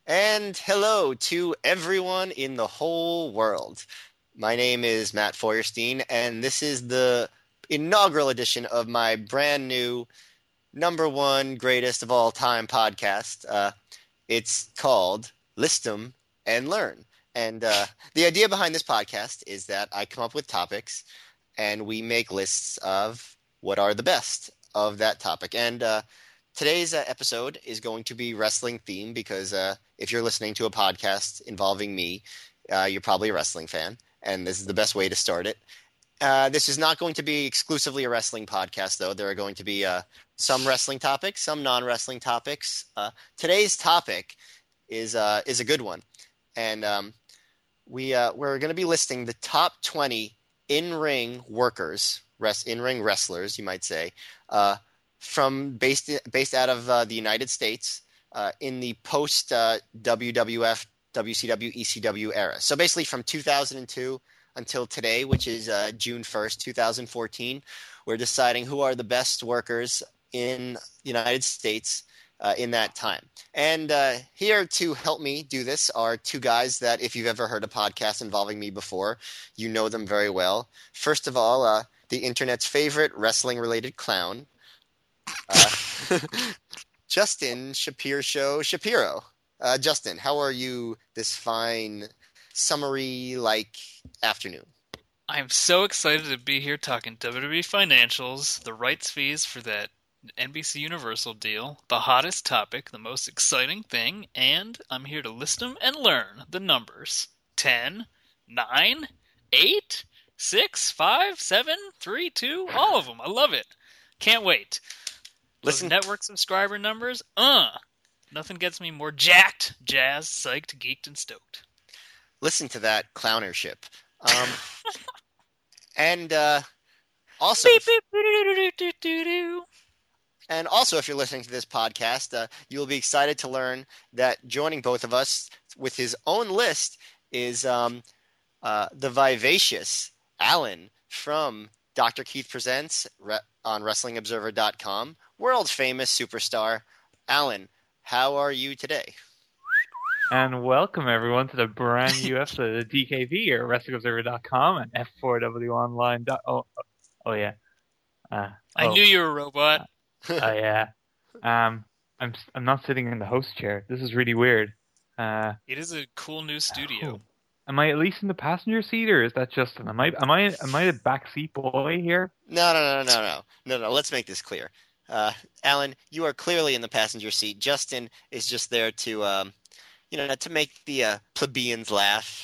And hello to everyone in the whole world. My name is Matt Feuerstein, and this is the inaugural edition of my brand new number one greatest of all time podcast. It's called List 'em and Learn. And the idea behind this podcast is that I come up with topics and we make lists of what are the best of that topic. And today's episode is going to be wrestling themed because if you're listening to a podcast involving me, you're probably a wrestling fan, and this is the best way to start it. This is not going to be exclusively a wrestling podcast, though. There are going to be some wrestling topics, some non-wrestling topics. Today's topic is a good one, and we're going to be listing the top 20 in-ring workers, in-ring wrestlers, you might say, from based out of the United States in the post WWF, WCW, ECW era. So basically from 2002 until today, which is June 1st, 2014, we're deciding who are the best workers in the United States in that time. And here to help me do this are two guys that, if you've ever heard a podcast involving me before, you know them very well. First of all, the internet's favorite wrestling-related clown, uh, Justin Shapiro. Justin, how are you this fine, summery-like afternoon? I'm so excited to be here talking WWE financials, the rights fees for that NBC Universal deal, the hottest topic, the most exciting thing, and I'm here to list them and learn the numbers. 10, 9, 8, 6, 5, 7, 3, 2, all of them. I love it. Can't wait. Those network subscriber numbers, nothing gets me more jacked, jazzed, psyched, geeked, and stoked. Listen to that clownership. And also, Beep, beep, doo-doo-doo-doo-doo-doo. And also, if you're listening to this podcast, you'll be excited to learn that joining both of us with his own list is the vivacious Alan from Dr. Keith Presents on WrestlingObserver.com, world-famous superstar. Alan, how are you today? And welcome, everyone, to the brand new episode of the DKV here at WrestlingObserver.com and F4WOnline. Oh, yeah. I knew you were a robot. Oh, yeah. I'm not sitting in the host chair. This is really weird. It is a cool new studio. Am I at least in the passenger seat, or is that Justin? Am I a backseat boy here? No. Let's make this clear. Alan, you are clearly in the passenger seat. Justin is just there to to make the plebeians laugh.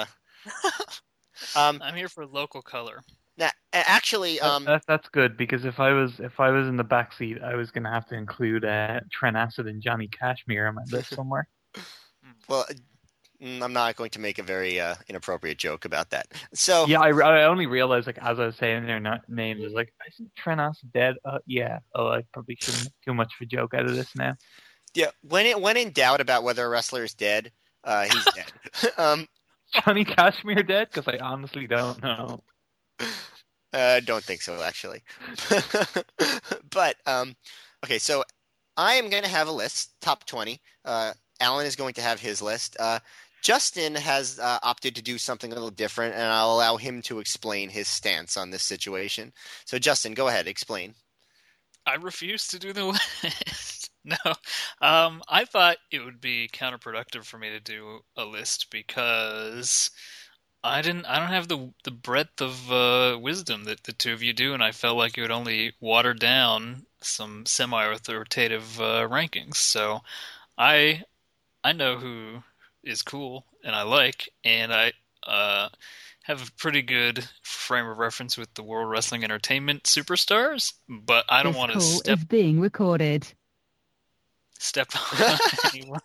I'm here for local color. Now, actually, that's good, because if I was in the back seat, I was gonna have to include Trent Acid and Johnny Cashmere on my list somewhere. Well, I'm not going to make a very inappropriate joke about that. So yeah, I only realized, like, as I was saying their names, I was like, isn't Trent Acid dead? Yeah. Oh, I probably shouldn't make too much of a joke out of this now. Yeah, when in doubt about whether a wrestler is dead, he's dead. Johnny Cashmere dead? Because I honestly don't know. Don't think so, actually. But okay, so I am going to have a list, top 20. Alan is going to have his list. Justin has opted to do something a little different, and I'll allow him to explain his stance on this situation. So, Justin, go ahead, explain. I refuse to do the list. No, I thought it would be counterproductive for me to do a list because I don't have the breadth of wisdom that the two of you do, and I felt like it would only water down some semi-authoritative rankings. So I know who is cool and I like, and I have a pretty good frame of reference with the World Wrestling Entertainment superstars, but I don't want to is being recorded. Step on anyone.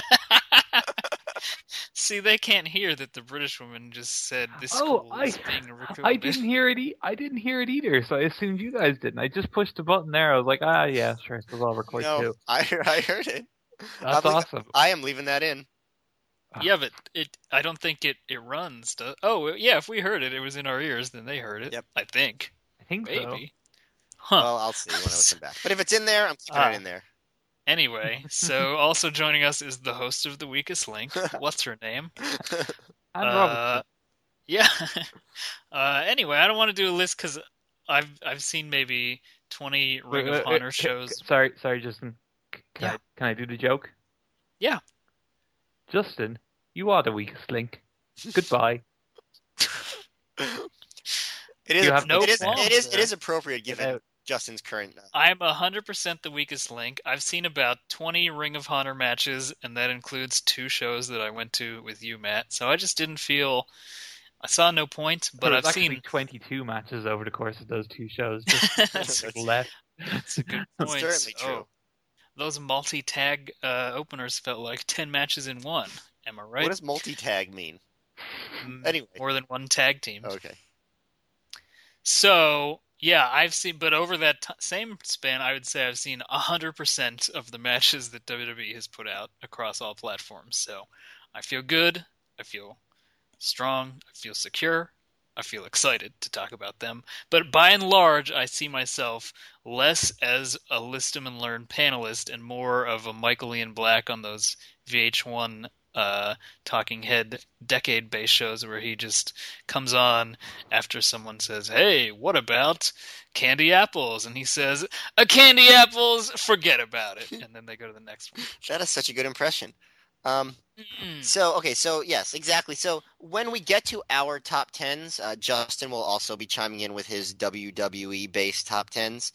See, they can't hear that the British woman just said this school is being recorded. I didn't hear it either, so I assumed you guys didn't. I just pushed the button there. I was like, yeah, sure, so I'll record too. No, I heard it. That's awesome. I am leaving that in. Yeah, but I don't think it runs. Oh, yeah, if we heard it, it was in our ears, then they heard it. Yep. I think. Maybe. So. Huh. Well, I'll see when I listen back. But if it's in there, I'm keeping it in there. Anyway, so also joining us is the host of The Weakest Link. What's her name? And Robertson. Yeah. Anyway, I don't want to do a list because I've seen maybe 20 Ring of Honor shows. Sorry, Justin. Can I do the joke? Yeah. Justin, you are the weakest link. Goodbye. It is. You have no it is appropriate given Justin's current. I'm 100% the weakest link. I've seen about 20 Ring of Honor matches, and that includes 2 shows that I went to with you, Matt. So I just didn't feel. I saw no point, but I've seen 22 matches over the course of those 2 shows. Just left. That's a good point. That's certainly true. Those multi-tag openers felt like 10 matches in one. Am I right? What does multi-tag mean? Anyway, more than one tag team. Okay. So, yeah, I've seen, but over that same span, I would say I've seen 100% of the matches that WWE has put out across all platforms. So, I feel good. I feel strong. I feel secure. I feel excited to talk about them. But by and large, I see myself less as a list 'em and learn panelist and more of a Michael Ian Black on those VH1 talking head decade-based shows where he just comes on after someone says, "Hey, what about candy apples?" And he says, "A candy apples, forget about it." And then they go to the next one. That is such a good impression. So yes, exactly. So when we get to our top 10s, Justin will also be chiming in with his WWE-based top 10s.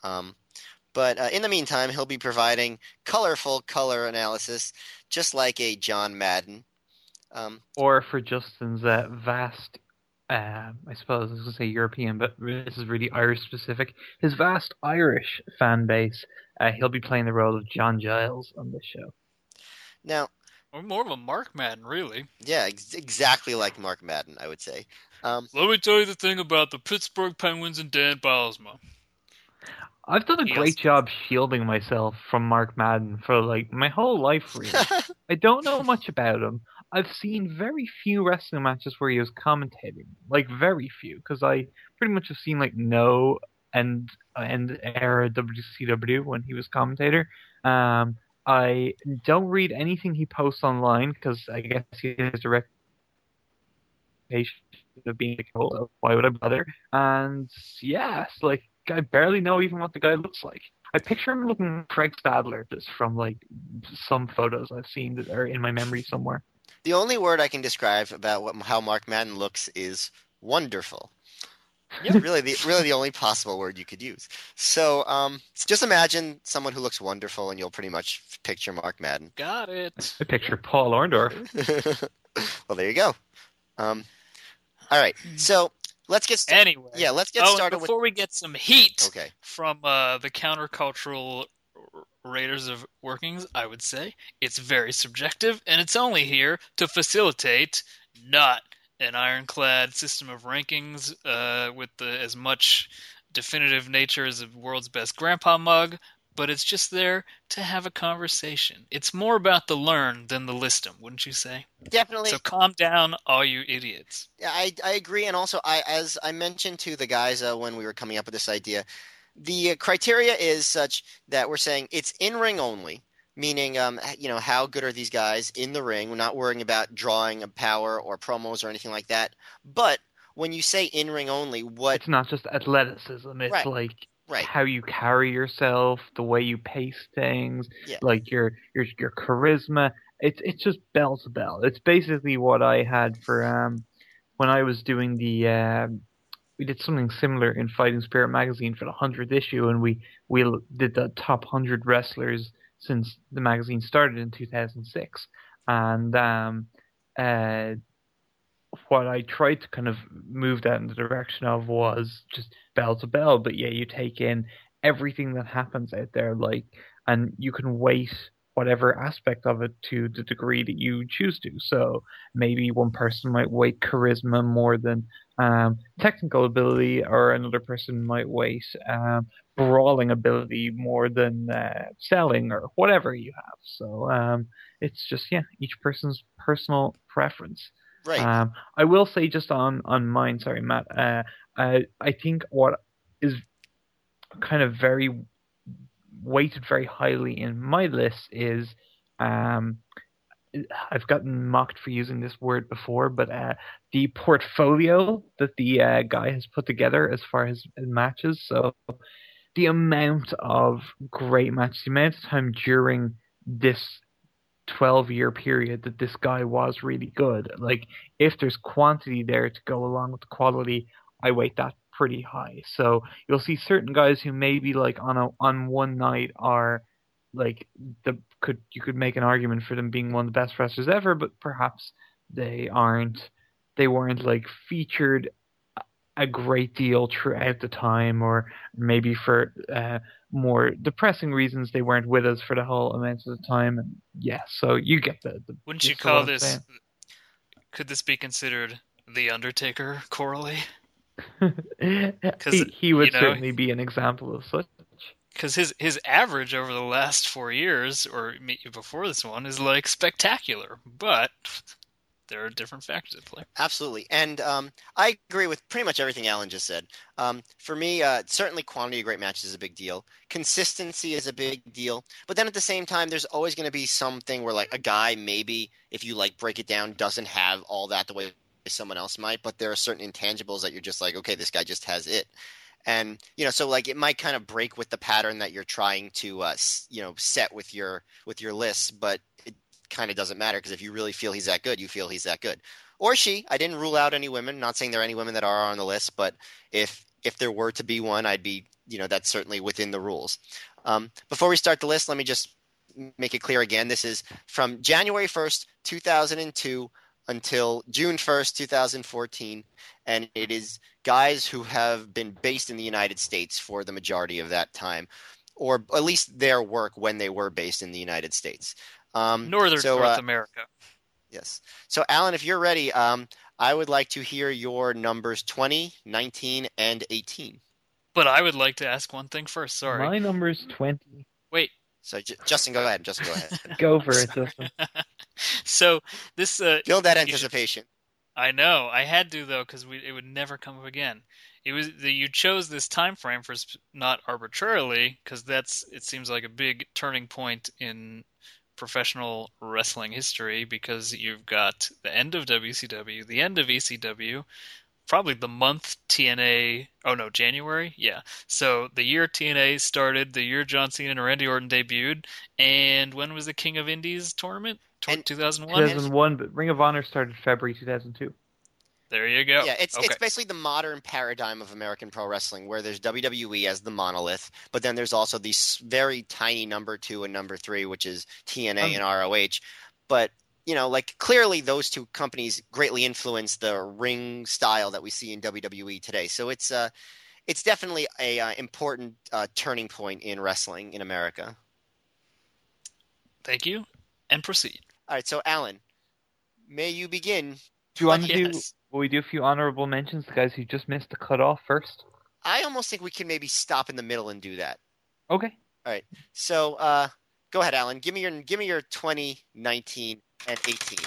But in the meantime, he'll be providing colorful color analysis, just like a John Madden. Or for Justin's vast, I suppose I was going to say European, but this is really Irish-specific, his vast Irish fan base, he'll be playing the role of John Giles on this show. Now, or more of a Mark Madden, really. Yeah, exactly like Mark Madden, I would say. Let me tell you the thing about the Pittsburgh Penguins and Dan Bylsma. I've done a great job shielding myself from Mark Madden for like my whole life, really. I don't know much about him. I've seen very few wrestling matches where he was commentating, like very few, because I pretty much have seen like no end era WCW when he was commentator. I don't read anything he posts online because I guess he has a reputation of being a troll. Why would I bother? And yes, like I barely know even what the guy looks like. I picture him looking like Craig Stadler just from like some photos I've seen that are in my memory somewhere. The only word I can describe about how Mark Madden looks is wonderful. Yeah, really the only possible word you could use. So just imagine someone who looks wonderful, and you'll pretty much picture Mark Madden. Got it. I picture Paul Orndorff. Well, there you go. All right, so let's get started. Anyway, let's get started. Before we get some heat okay. from the countercultural Raiders of Workings, I would say it's very subjective, and it's only here to facilitate not an ironclad system of rankings with as much definitive nature as the world's best grandpa mug, but it's just there to have a conversation. It's more about the learn than the listum, wouldn't you say? Definitely. So calm down, all you idiots. Yeah, I agree, and also as I mentioned to the guys when we were coming up with this idea, the criteria is such that we're saying it's in-ring only. Meaning, how good are these guys in the ring? We're not worrying about drawing a power or promos or anything like that. But when you say in-ring only, what... It's not just athleticism. It's like how you carry yourself, the way you pace things, like your charisma. It's just bell to bell. It's basically what I had for when I was doing the... we did something similar in Fighting Spirit magazine for the 100th issue, and we did the top 100 wrestlers since the magazine started in 2006. And what I tried to kind of move that in the direction of was just bell to bell, but yeah, you take in everything that happens out there, and you can weight whatever aspect of it to the degree that you choose to. So maybe one person might weight charisma more than technical ability, or another person might weight brawling ability more than selling, or whatever you have. So it's just each person's personal preference. Right. I will say just on mine, sorry Matt, I think what is kind of very weighted very highly in my list is I've gotten mocked for using this word before, but the portfolio that the guy has put together as far as matches. So the amount of great matches, the amount of time during this 12-year period that this guy was really good. Like, if there's quantity there to go along with the quality, I weight that pretty high. So you'll see certain guys who maybe like on one night are like you could make an argument for them being one of the best wrestlers ever, but perhaps they weren't like featured a great deal throughout the time, or maybe for more depressing reasons they weren't with us for the whole amount of the time. And yeah, so you get the Wouldn't you call this? Could this be considered the Undertaker correlate? he would certainly be an example of such. Because his average over the last 4 years, or before this one, is like spectacular, but there are different factors at play. Absolutely. And I agree with pretty much everything Alan just said. For me, certainly quantity of great matches is a big deal. Consistency is a big deal. But then at the same time, there's always going to be something where like a guy maybe, if you like break it down, doesn't have all that the way someone else might. But there are certain intangibles that you're just like, okay, this guy just has it. And, so like it might kind of break with the pattern that you're trying to, set with your list, but it kind of doesn't matter because if you really feel he's that good, you feel he's that good. Or she. I didn't rule out any women. Not saying there are any women that are on the list, but if there were to be one, I'd be, that's certainly within the rules. Before we start the list, let me just make it clear again. This is from January 1st, 2002 until June 1st, 2014, and it is guys who have been based in the United States for the majority of that time, or at least their work when they were based in the United States. North America. Yes. So, Alan, if you're ready, I would like to hear your numbers 20, 19, and 18. But I would like to ask one thing first. Sorry. My number's 20. Wait. So, Justin, go ahead. Go for it, Justin. So this build that anticipation. I know I had to though because it would never come up again. It was you chose this time frame for not arbitrarily because it seems like a big turning point in professional wrestling history because you've got the end of WCW, the end of ECW, probably the month TNA. Oh no, January. Yeah. So the year TNA started, the year John Cena and Randy Orton debuted, and when was the King of Indies tournament? 2001? 2001, but Ring of Honor started February 2002. There you go. Yeah, it's basically the modern paradigm of American pro wrestling where there's WWE as the monolith, but then there's also these very tiny number 2 and number 3, which is TNA and ROH. But, like clearly those two companies greatly influenced the ring style that we see in WWE today. So it's definitely a important turning point in wrestling in America. Thank you, and proceed. All right, so Alan, may you begin. Do you want to do? Will we do a few honorable mentions? The guys who just missed the cutoff first. I almost think we can maybe stop in the middle and do that. Okay. All right. So go ahead, Alan. Give me your 20, 19, and 18.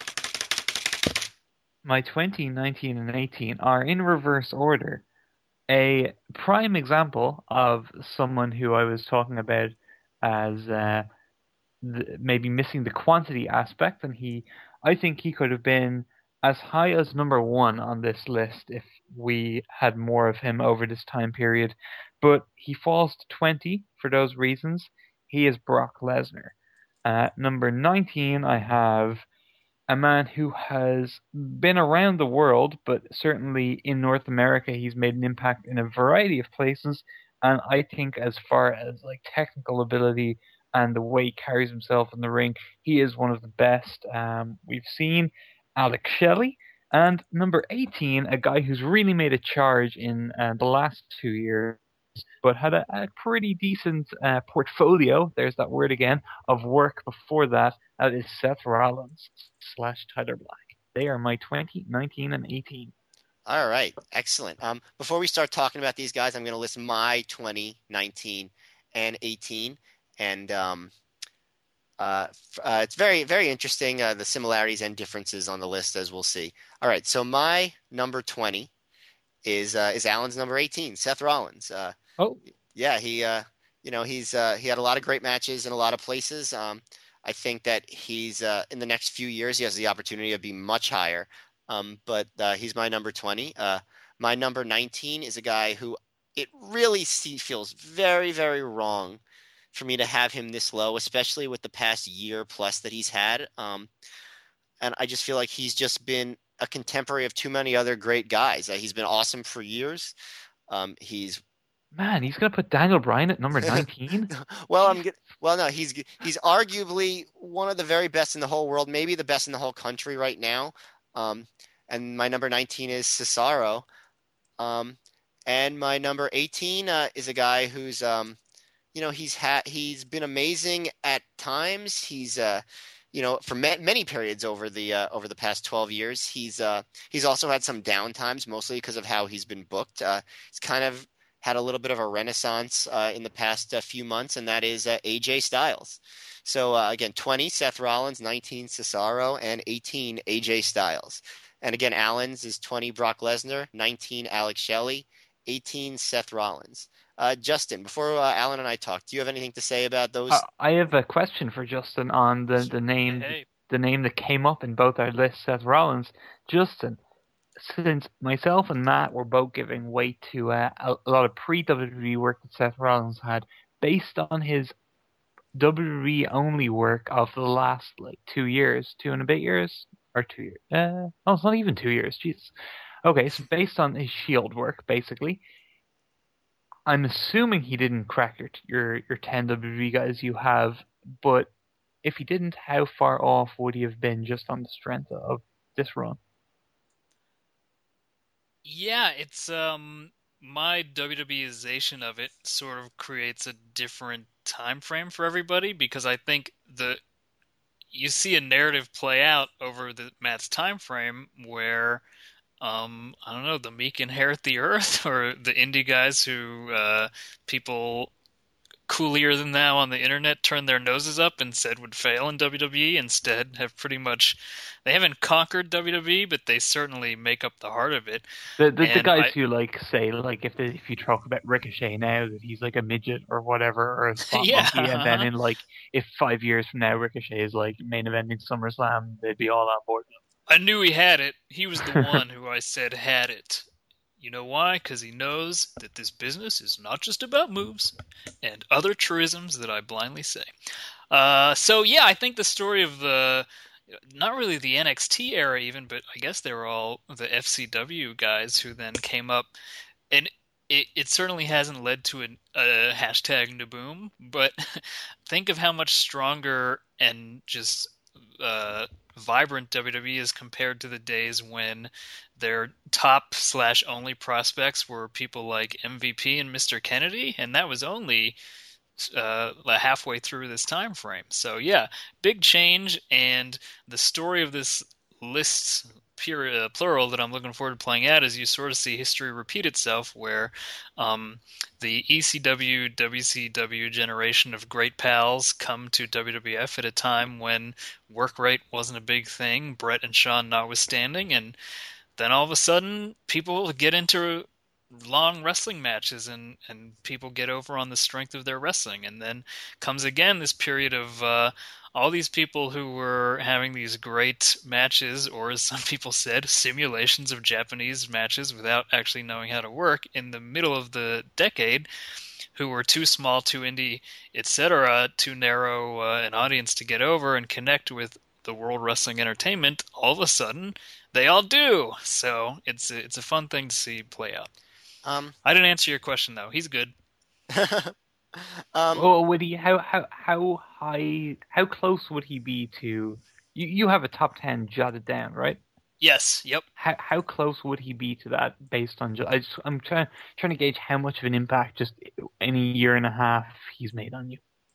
My 20, 19, and 18 are in reverse order. A prime example of someone who I was talking about as maybe missing the quantity aspect, and I think he could have been as high as number 1 on this list if we had more of him over this time period, but he falls to 20 for those reasons. He is Brock Lesnar. Number 19, I have a man who has been around the world, but certainly in North America, he's made an impact in a variety of places, and I think as far as like technical ability and the way he carries himself in the ring, he is one of the best we've seen, Alex Shelley. And number 18, a guy who's really made a charge in the last 2 years, but had a pretty decent portfolio, there's that word again, of work before that. That is Seth Rollins / Tyler Black. They are my 20, 19, and 18. All right, excellent. Before we start talking about these guys, I'm going to list my 20, 19, and 18. And it's very, very interesting, the similarities and differences on the list, as we'll see. All right, so my number 20 is Alan's number 18, Seth Rollins. Oh. Yeah, he he had a lot of great matches in a lot of places. I think that he's in the next few years he has the opportunity to be much higher. But he's my number 20. My number 19 is a guy who it really feels very, very wrong for me to have him this low, especially with the past year plus that he's had. And I just feel like he's just been a contemporary of too many other great guys. He's been awesome for years. He's Man, he's gonna put Daniel Bryan at number 19. well, no, he's arguably one of the very best in the whole world, maybe the best in the whole country right now. And my number 19 is Cesaro. And my number 18 is a guy who's he's been amazing at times. He's for many periods over the past 12 years. He's also had some down times, mostly because of how he's been booked. He's kind of had a little bit of a renaissance in the past few months, and that is AJ Styles. So again, 20 Seth Rollins, 19 Cesaro, and 18 AJ Styles. And again, Allen's is 20 Brock Lesnar, 19 Alex Shelley, 18 Seth Rollins. Justin, before Alan and I talk, do you have anything to say about those? I have a question for Justin on the name that came up in both our lists, Seth Rollins. Justin, since myself and Matt were both giving weight to a lot of pre-WWE work that Seth Rollins had, based on his WWE only work of the last 2 years, 2 and a bit years, or 2 years. No, it's not even 2 years. Jesus. Okay, so based on his Shield work, basically, I'm assuming he didn't crack your 10 WWE guys you have, but if he didn't, how far off would he have been just on the strength of this run? Yeah, it's my WWEization of it sort of creates a different time frame for everybody, because I think you see a narrative play out over Matt's time frame where I don't know, the meek inherit the earth, or the indie guys who people coolier than thou on the internet turned their noses up and said would fail in WWE, instead have they haven't conquered WWE, but they certainly make up the heart of it. The guys who say if you talk about Ricochet now that he's like a midget or whatever, or a spot monkey, and then in if 5 years from now Ricochet is main eventing SummerSlam, they'd be all on board. I knew he had it. He was the one who I said had it. You know why? Because he knows that this business is not just about moves and other truisms that I blindly say. So yeah, I think the story of not really the NXT era even, but I guess they were all the FCW guys who then came up, and it certainly hasn't led to a hashtag Naboom, but think of how much stronger and just vibrant WWE is compared to the days when their top/only prospects were people like MVP and Mr. Kennedy, and that was only halfway through this time frame. So yeah, big change, and the story of this list plural that I'm looking forward to playing out is you sort of see history repeat itself, where the ECW, WCW generation of great pals come to WWF at a time when work rate wasn't a big thing, Brett and Shawn notwithstanding, and then all of a sudden people get into long wrestling matches and people get over on the strength of their wrestling, and then comes again this period of all these people who were having these great matches, or as some people said, simulations of Japanese matches without actually knowing how to work in the middle of the decade, who were too small, too indie, etc., too narrow an audience to get over and connect with the World Wrestling Entertainment. All of a sudden, they all do. So it's a fun thing to see play out. I didn't answer your question though. He's good. Would he? How high? How close would he be to? You have a top 10 jotted down, right? Yes. Yep. How close would he be to that based on? I'm trying to gauge how much of an impact just in a year and a half he's made on you.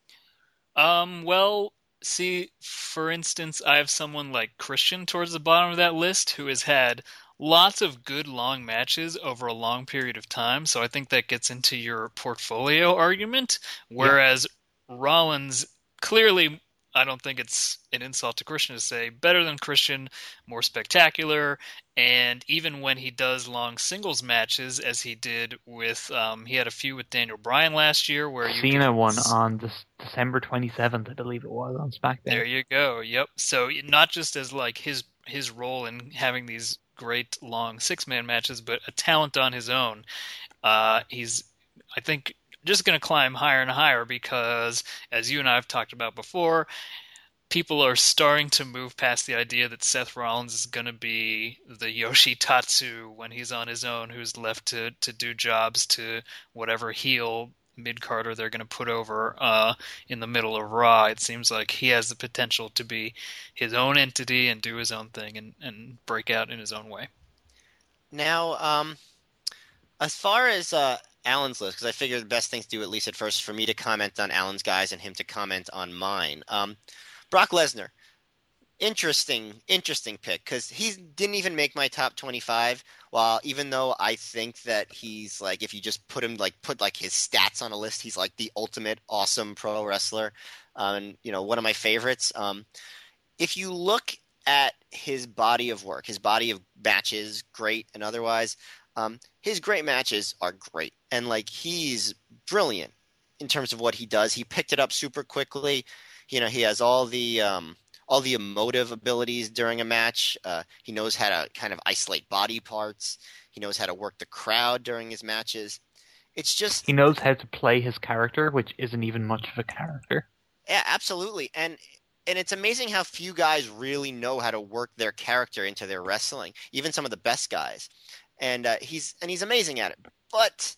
Well, see, for instance, I have someone like Christian towards the bottom of that list who has had lots of good long matches over a long period of time, so I think that gets into your portfolio argument, whereas Rollins clearly I don't think it's an insult to Christian to say better than Christian, more spectacular, and even when he does long singles matches, as he did with, he had a few with Daniel Bryan last year, where Cena won on December 27th, I believe it was, on SmackDown. There you go. Yep. So not just as like his role in having these great long 6-man matches, but a talent on his own. He's, I think, just going to climb higher and higher because, as you and I have talked about before, people are starting to move past the idea that Seth Rollins is going to be the Yoshitatsu when he's on his own, who's left to do jobs to whatever heel mid-carder they're going to put over in the middle of Raw. It seems like he has the potential to be his own entity and do his own thing and break out in his own way. Now, as far as Alan's list, because I figure the best thing to do, at least at first, for me to comment on Alan's guys and him to comment on mine. Brock Lesnar, interesting pick, because he didn't even make my top 25. While even though I think that he's like, if you just put his stats on a list, he's like the ultimate awesome pro wrestler, and one of my favorites. If you look at his body of work, his body of matches, great and otherwise. His great matches are great, and like he's brilliant in terms of what he does. He picked it up super quickly. He has all the emotive abilities during a match. He knows how to kind of isolate body parts. He knows how to work the crowd during his matches. It's just he knows how to play his character, which isn't even much of a character. Yeah, absolutely, and it's amazing how few guys really know how to work their character into their wrestling. Even some of the best guys. And he's amazing at it, but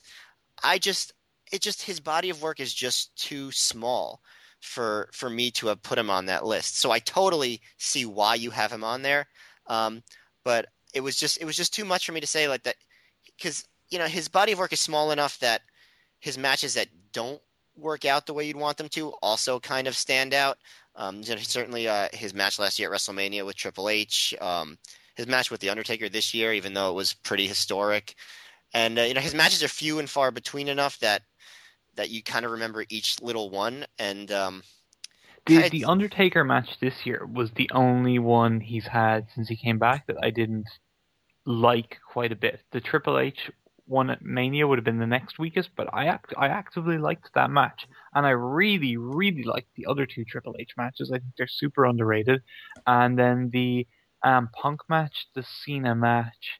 his body of work is just too small for me to have put him on that list. So I totally see why you have him on there, but it was just too much for me to say like that, because his body of work is small enough that his matches that don't work out the way you'd want them to also kind of stand out. Certainly his match last year at WrestleMania with Triple H. His match with The Undertaker this year, even though it was pretty historic. And, his matches are few and far between enough that you kind of remember each little one. And the Undertaker match this year was the only one he's had since he came back that I didn't like quite a bit. The Triple H one at Mania would have been the next weakest, but I actively liked that match. And I really, really liked the other two Triple H matches. I think they're super underrated. And then the Punk match, the Cena match,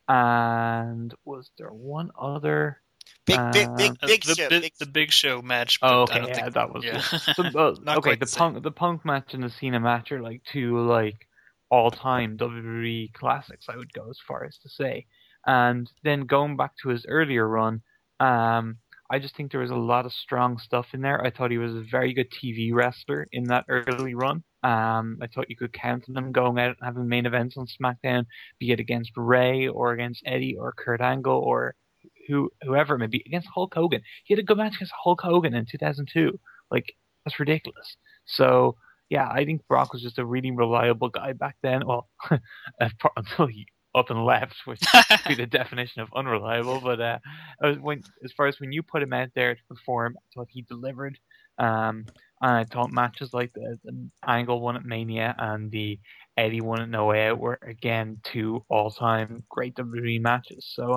and was there one other? The Big Show match. Oh, okay, that was okay. The The Punk match and the Cena match are like two all-time WWE classics. I would go as far as to say. And then going back to his earlier run, I just think there was a lot of strong stuff in there. I thought he was a very good TV wrestler in that early run. I thought you could count on him going out and having main events on SmackDown, be it against Ray or against Eddie or Kurt Angle or whoever it may be, against Hulk Hogan. He had a good match against Hulk Hogan in 2002. That's ridiculous. So, yeah, I think Brock was just a really reliable guy back then. Well, until he up and left, which would be the definition of unreliable. But as far as when you put him out there to perform, I thought he delivered. And I thought matches like the Angle one at Mania and the Eddie one at No Way Out were again two all-time great WWE matches. So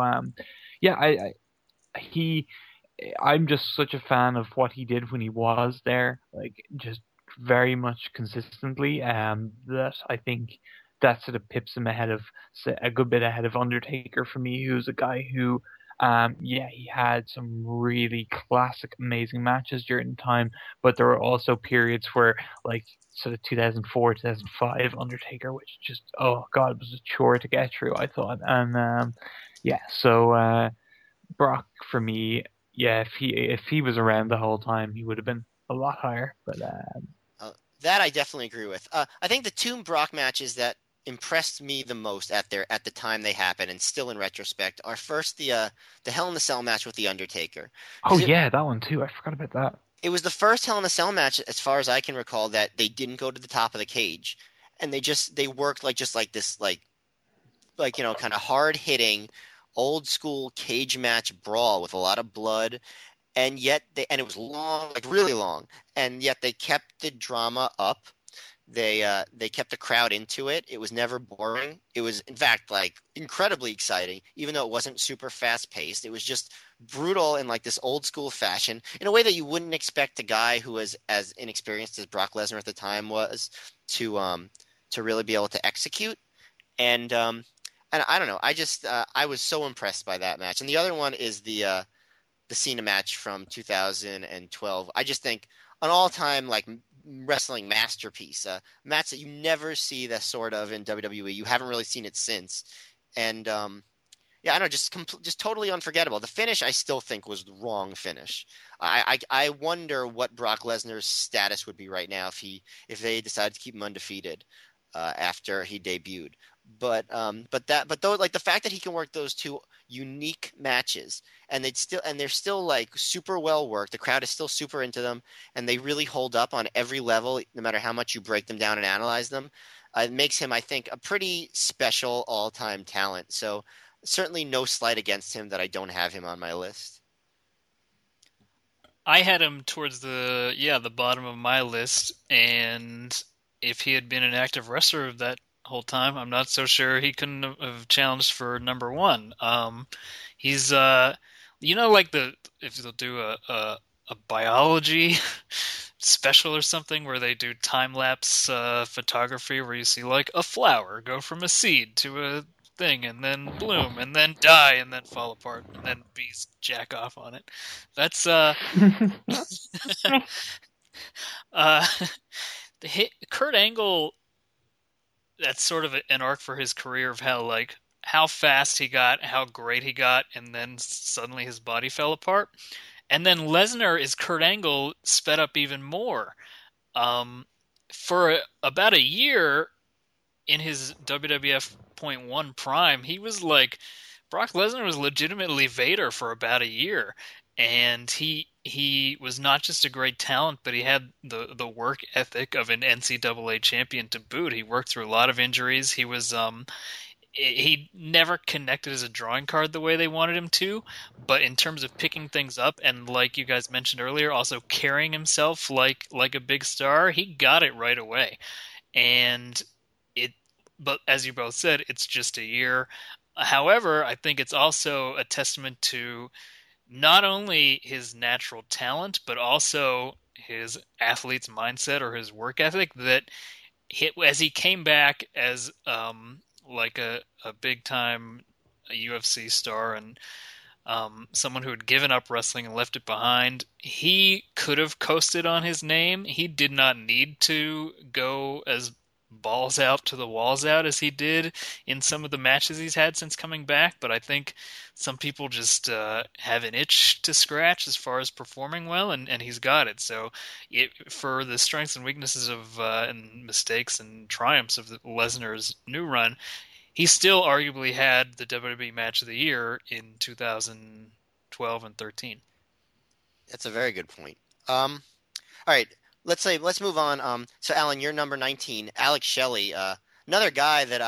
I'm just such a fan of what he did when he was there, just very much consistently. That I think that sort of pips him a good bit ahead of Undertaker for me, who's a guy who, he had some really classic, amazing matches during the time, but there were also periods where, sort of 2004, 2005 Undertaker, which just, oh god, it was a chore to get through, I thought. And so Brock for me, if he was around the whole time, he would have been a lot higher. But that I definitely agree with. I think the two Brock matches that impressed me the most at the time they happened, and still in retrospect, are first the Hell in a Cell match with The Undertaker. That one too. I forgot about that. It was the first Hell in a Cell match, as far as I can recall, that they didn't go to the top of the cage, and they worked like this kind of hard hitting, old school cage match brawl with a lot of blood, and yet and it was long, like really long, and yet they kept the drama up. They kept the crowd into it. It was never boring. It was, in fact, like incredibly exciting, even though it wasn't super fast paced. It was just brutal in like this old school fashion, in a way that you wouldn't expect a guy who was as inexperienced as Brock Lesnar at the time was to really be able to execute. And I don't know. I was so impressed by that match. And the other one is the Cena match from 2012. I just think an all-time like wrestling masterpiece, match that you never see that sort of in WWE. You haven't really seen it since, and yeah, I don't know, just totally unforgettable. The finish I still think was the wrong finish. I wonder what Brock Lesnar's status would be right now if they decided to keep him undefeated after he debuted. But though, like the fact that he can work those two unique matches and they're still like super well worked. The crowd is still super into them, and they really hold up on every level, no matter how much you break them down and analyze them. It makes him, I think, a pretty special all-time talent. So certainly no slight against him that I don't have him on my list. I had him towards the bottom of my list, and if he had been an active wrestler of that whole time, I'm not so sure he couldn't have challenged for number one. He's like if they'll do a biology special or something where they do time lapse photography where you see like a flower go from a seed to a thing and then bloom and then die and then fall apart and then bees jack off on it. That's Kurt Angle. That's sort of an arc for his career of how fast he got, how great he got, and then suddenly his body fell apart. And then Lesnar is Kurt Angle sped up even more. For about a year in his WWF .1 prime, he was like Brock Lesnar was legitimately Vader for about a year. And he was not just a great talent, but he had the work ethic of an NCAA champion to boot. He worked through a lot of injuries. He never connected as a drawing card the way they wanted him to, but in terms of picking things up and, like you guys mentioned earlier, also carrying himself like a big star, he got it right away. But as you both said, it's just a year. However, I think it's also a testament to not only his natural talent, but also his athlete's mindset or his work ethic that as he came back as like a big-time UFC star and someone who had given up wrestling and left it behind, he could have coasted on his name. He did not need to go as balls out to the walls out as he did in some of the matches he's had since coming back, but I think some people just have an itch to scratch as far as performing well, and he's got it. So for the strengths and weaknesses of and mistakes and triumphs of Lesnar's new run, he still arguably had the WWE match of the year in 2012 and 13. That's a very good point. All right. Let's move on. So Alan, you're number 19. Alex Shelley, another guy that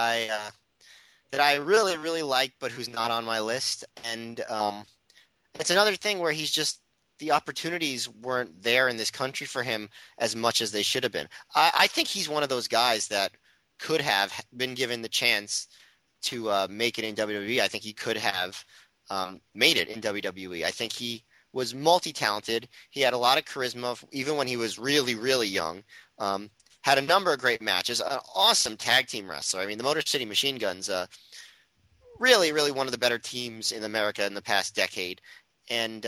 I really, really like, but who's not on my list. And it's another thing where the opportunities weren't there in this country for him as much as they should have been. I think he's one of those guys that could have been given the chance to make it in WWE. I think he could have made it in WWE. I think he was multi-talented. He had a lot of charisma, even when he was really, really young. Had a number of great matches. An awesome tag team wrestler. I mean, the Motor City Machine Guns, really, really one of the better teams in America in the past decade. And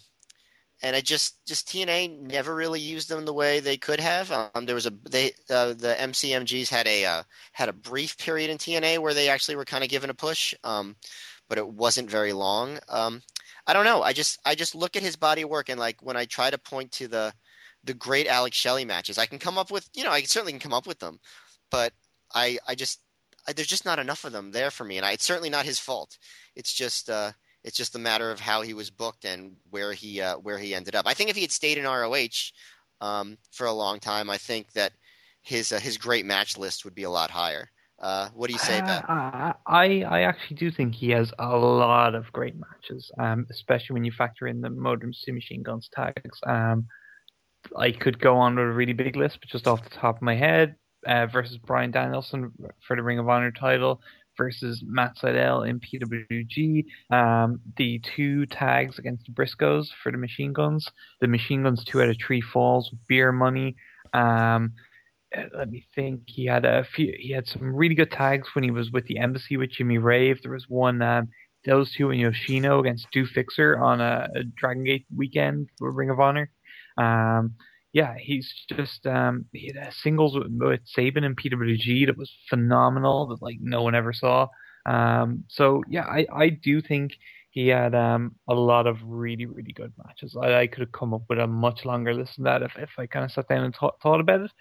I just TNA never really used them the way they could have. The MCMGs had a brief period in TNA where they actually were kind of given a push, but it wasn't very long. I don't know. I just look at his body work, and like when I try to point to the great Alex Shelley matches, I can come up with, I certainly can come up with them, but there's just not enough of them there for me, and it's certainly not his fault. It's just a matter of how he was booked and where he ended up. I think if he had stayed in ROH for a long time, I think that his great match list would be a lot higher. What do you say about? I actually do think he has a lot of great matches, especially when you factor in the Motor City Machine Guns tags. I could go on with a really big list, but just off the top of my head, versus Bryan Danielson for the Ring of Honor title, versus Matt Sydal in PWG, the 2 tags against the Briscoes for the Machine Guns, the Machine Guns 2 out of 3 falls with beer money. Let me think. He had some really good tags when he was with the Embassy with Jimmy Rave. There was one, those 2 in Yoshino against Stu Fixer on a Dragon Gate weekend for Ring of Honor. Yeah, he's just he had a singles with Sabin and PWG that was phenomenal that like no one ever saw. So yeah, I do think he had a lot of really really good matches. I could have come up with a much longer list than that if I kind of sat down and thought about it.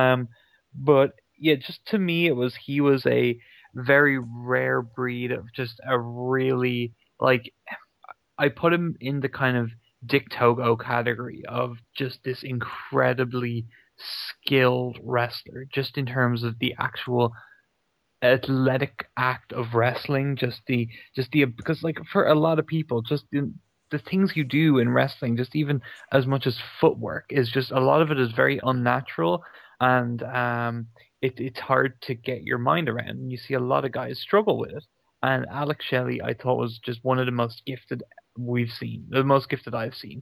But yeah, just to me he was a very rare breed of just a really like I put him in the kind of Dick Togo category of just this incredibly skilled wrestler, just in terms of the actual athletic act of wrestling, because like for a lot of people, just the things you do in wrestling, just even as much as footwork, is just a lot of it is very unnatural, and it's hard to get your mind around. And you see a lot of guys struggle with it. And Alex Shelley, I thought, was just one of the most gifted the most gifted I've seen.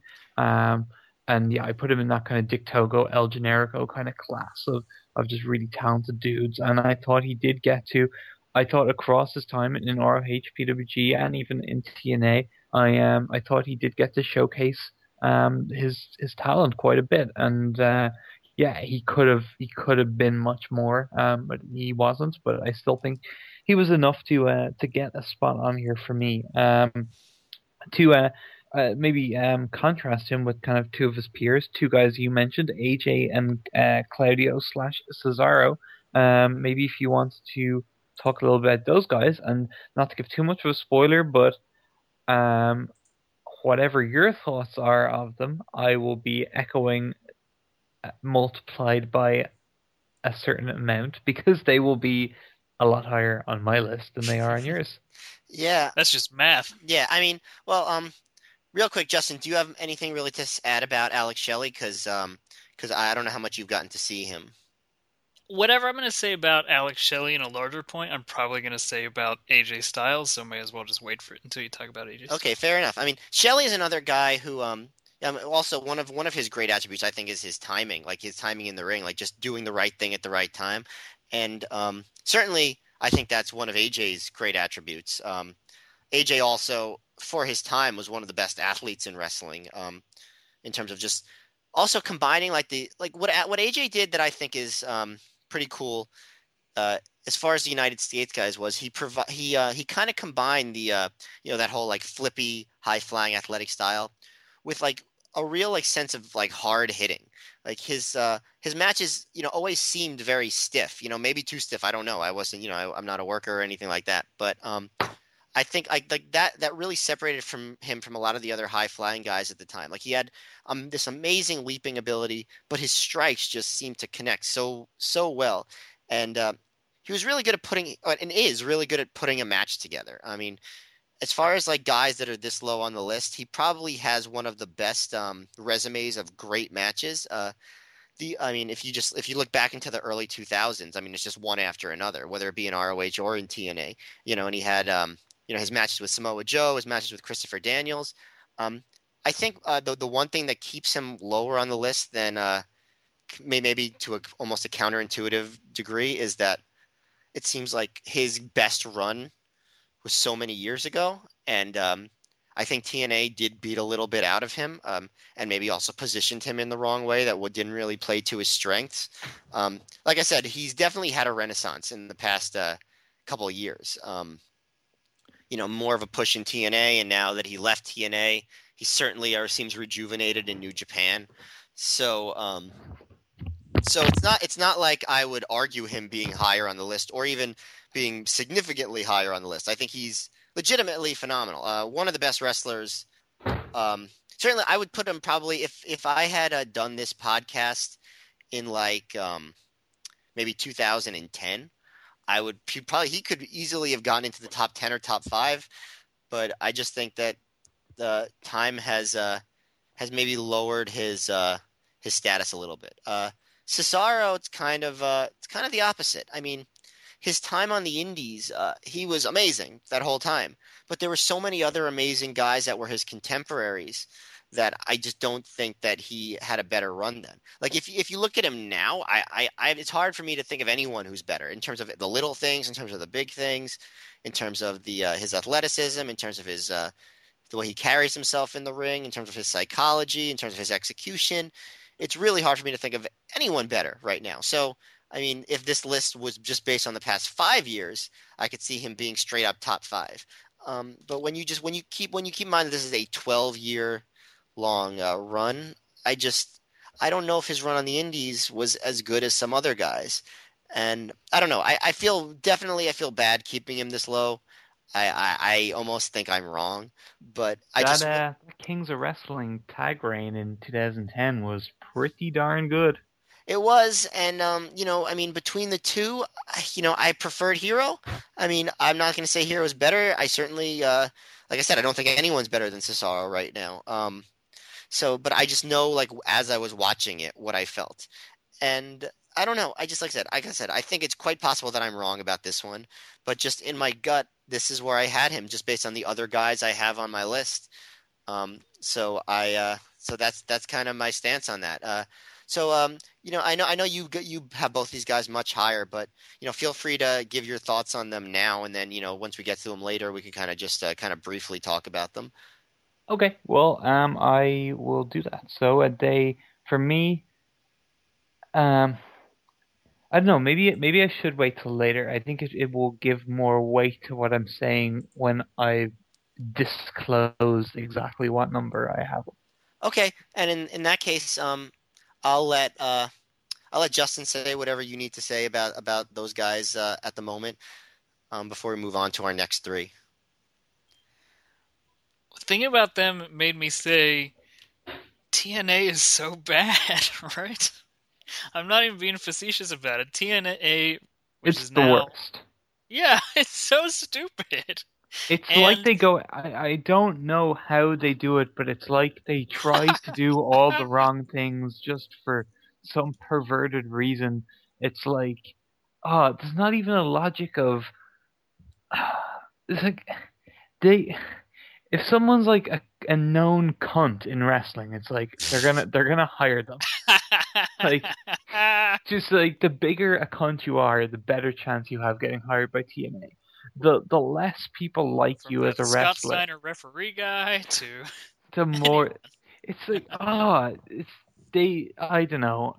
And yeah, I put him in that kind of Dick Togo, El Generico kind of class of just really talented dudes. And I thought he did I thought across his time in ROH, PWG, and even in TNA, I thought he did get to showcase his talent quite a bit. And yeah, he could have been much more, but he wasn't. But I still think he was enough to get a spot on here for me. To maybe contrast him with kind of 2 of his peers, 2 guys you mentioned, AJ and Claudio / Cesaro. Maybe if you want to talk a little bit about those guys, and not to give too much of a spoiler, but whatever your thoughts are of them, I will be echoing multiplied by a certain amount, because they will be a lot higher on my list than they are on yours. Yeah. That's just math. Yeah, I mean, well, real quick, Justin, do you have anything really to add about Alex Shelley? Because I don't know how much you've gotten to see him. Whatever I'm going to say about Alex Shelley in a larger point, I'm probably going to say about AJ Styles, so may as well just wait for it until you talk about AJ Styles. Okay, fair enough. I mean, Shelley is another guy who, also one of his great attributes, I think, is his timing, like his timing in the ring, like just doing the right thing at the right time. And certainly, I think that's one of AJ's great attributes. AJ also, for his time, was one of the best athletes in wrestling, in terms of just also combining what AJ did that I think is pretty cool. As far as the United States guys was, he kind of combined the that whole like flippy, high flying athletic style with like a real like sense of like hard hitting. Like his matches, always seemed very stiff. Maybe too stiff. I don't know. I wasn't. I'm not a worker or anything like that. But I think that really separated him from a lot of the other high flying guys at the time. Like he had this amazing leaping ability, but his strikes just seemed to connect so well. And he was really good at is really good at putting a match together. I mean, as far as like guys that are this low on the list, he probably has one of the best resumes of great matches. If you look back into the early 2000s, I mean, it's just one after another, whether it be in ROH or in TNA. And he had his matches with Samoa Joe, his matches with Christopher Daniels. I think the one thing that keeps him lower on the list than maybe to almost a counterintuitive degree is that it seems like his best run was so many years ago, and I think TNA did beat a little bit out of him, and maybe also positioned him in the wrong way that didn't really play to his strengths. Like I said, he's definitely had a renaissance in the past couple of years. More of a push in TNA, and now that he left TNA, he certainly seems rejuvenated in New Japan. So it's not like I would argue him being higher on the list or even being significantly higher on the list. I think he's legitimately phenomenal. One of the best wrestlers. Certainly, I would put him probably if I had done this podcast in like maybe 2010. he could easily have gotten into the top 10 or top 5, but I just think that the time has maybe lowered his status a little bit. Cesaro, it's kind of the opposite. I mean, his time on the Indies, he was amazing that whole time. But there were so many other amazing guys that were his contemporaries that I just don't think that he had a better run then. Like if you look at him now, it's hard for me to think of anyone who's better in terms of the little things, in terms of the big things, in terms of the his athleticism, in terms of his the way he carries himself in the ring, in terms of his psychology, in terms of his execution. It's really hard for me to think of anyone better right now. So, I mean, if this list was just based on the past 5 years, I could see him being straight up top 5. But when you keep in mind that this is a 12-year long run, I don't know if his run on the Indies was as good as some other guys, and I don't know. I feel bad keeping him this low. I almost think I'm wrong, but that Kings of Wrestling tag reign in 2010 was pretty darn good. It was, and I mean, between the two, I preferred Hero. I mean, I'm not going to say Hero's better. I certainly, like I said, I don't think anyone's better than Cesaro right now. But I just know, like, as I was watching it, what I felt, and I don't know. I just like I said, I think it's quite possible that I'm wrong about this one, but just in my gut, this is where I had him, just based on the other guys I have on my list. So that's kind of my stance on that. I know you have both these guys much higher, but feel free to give your thoughts on them now, and then once we get to them later, we can kind of just kind of briefly talk about them. Okay, well, I will do that. So for me, I don't know. Maybe I should wait till later. I think it will give more weight to what I'm saying when I disclose exactly what number I have. Okay, and in that case, I'll let Justin say whatever you need to say about those guys at the moment before we move on to our next three. Thinking about them made me say TNA is so bad, right? I'm not even being facetious about it. TNA, it's the worst. Yeah, it's so stupid. It's like they go. I don't know how they do it, but it's like they try to do all the wrong things just for some perverted reason. It's like, there's not even a logic of. It's like if someone's like a known cunt in wrestling, it's like they're gonna hire them. Like, just like the bigger a cunt you are, the better chance you have getting hired by TNA. The less people like From you as a wrestler. Scott Steiner referee guy to more. It's like I don't know.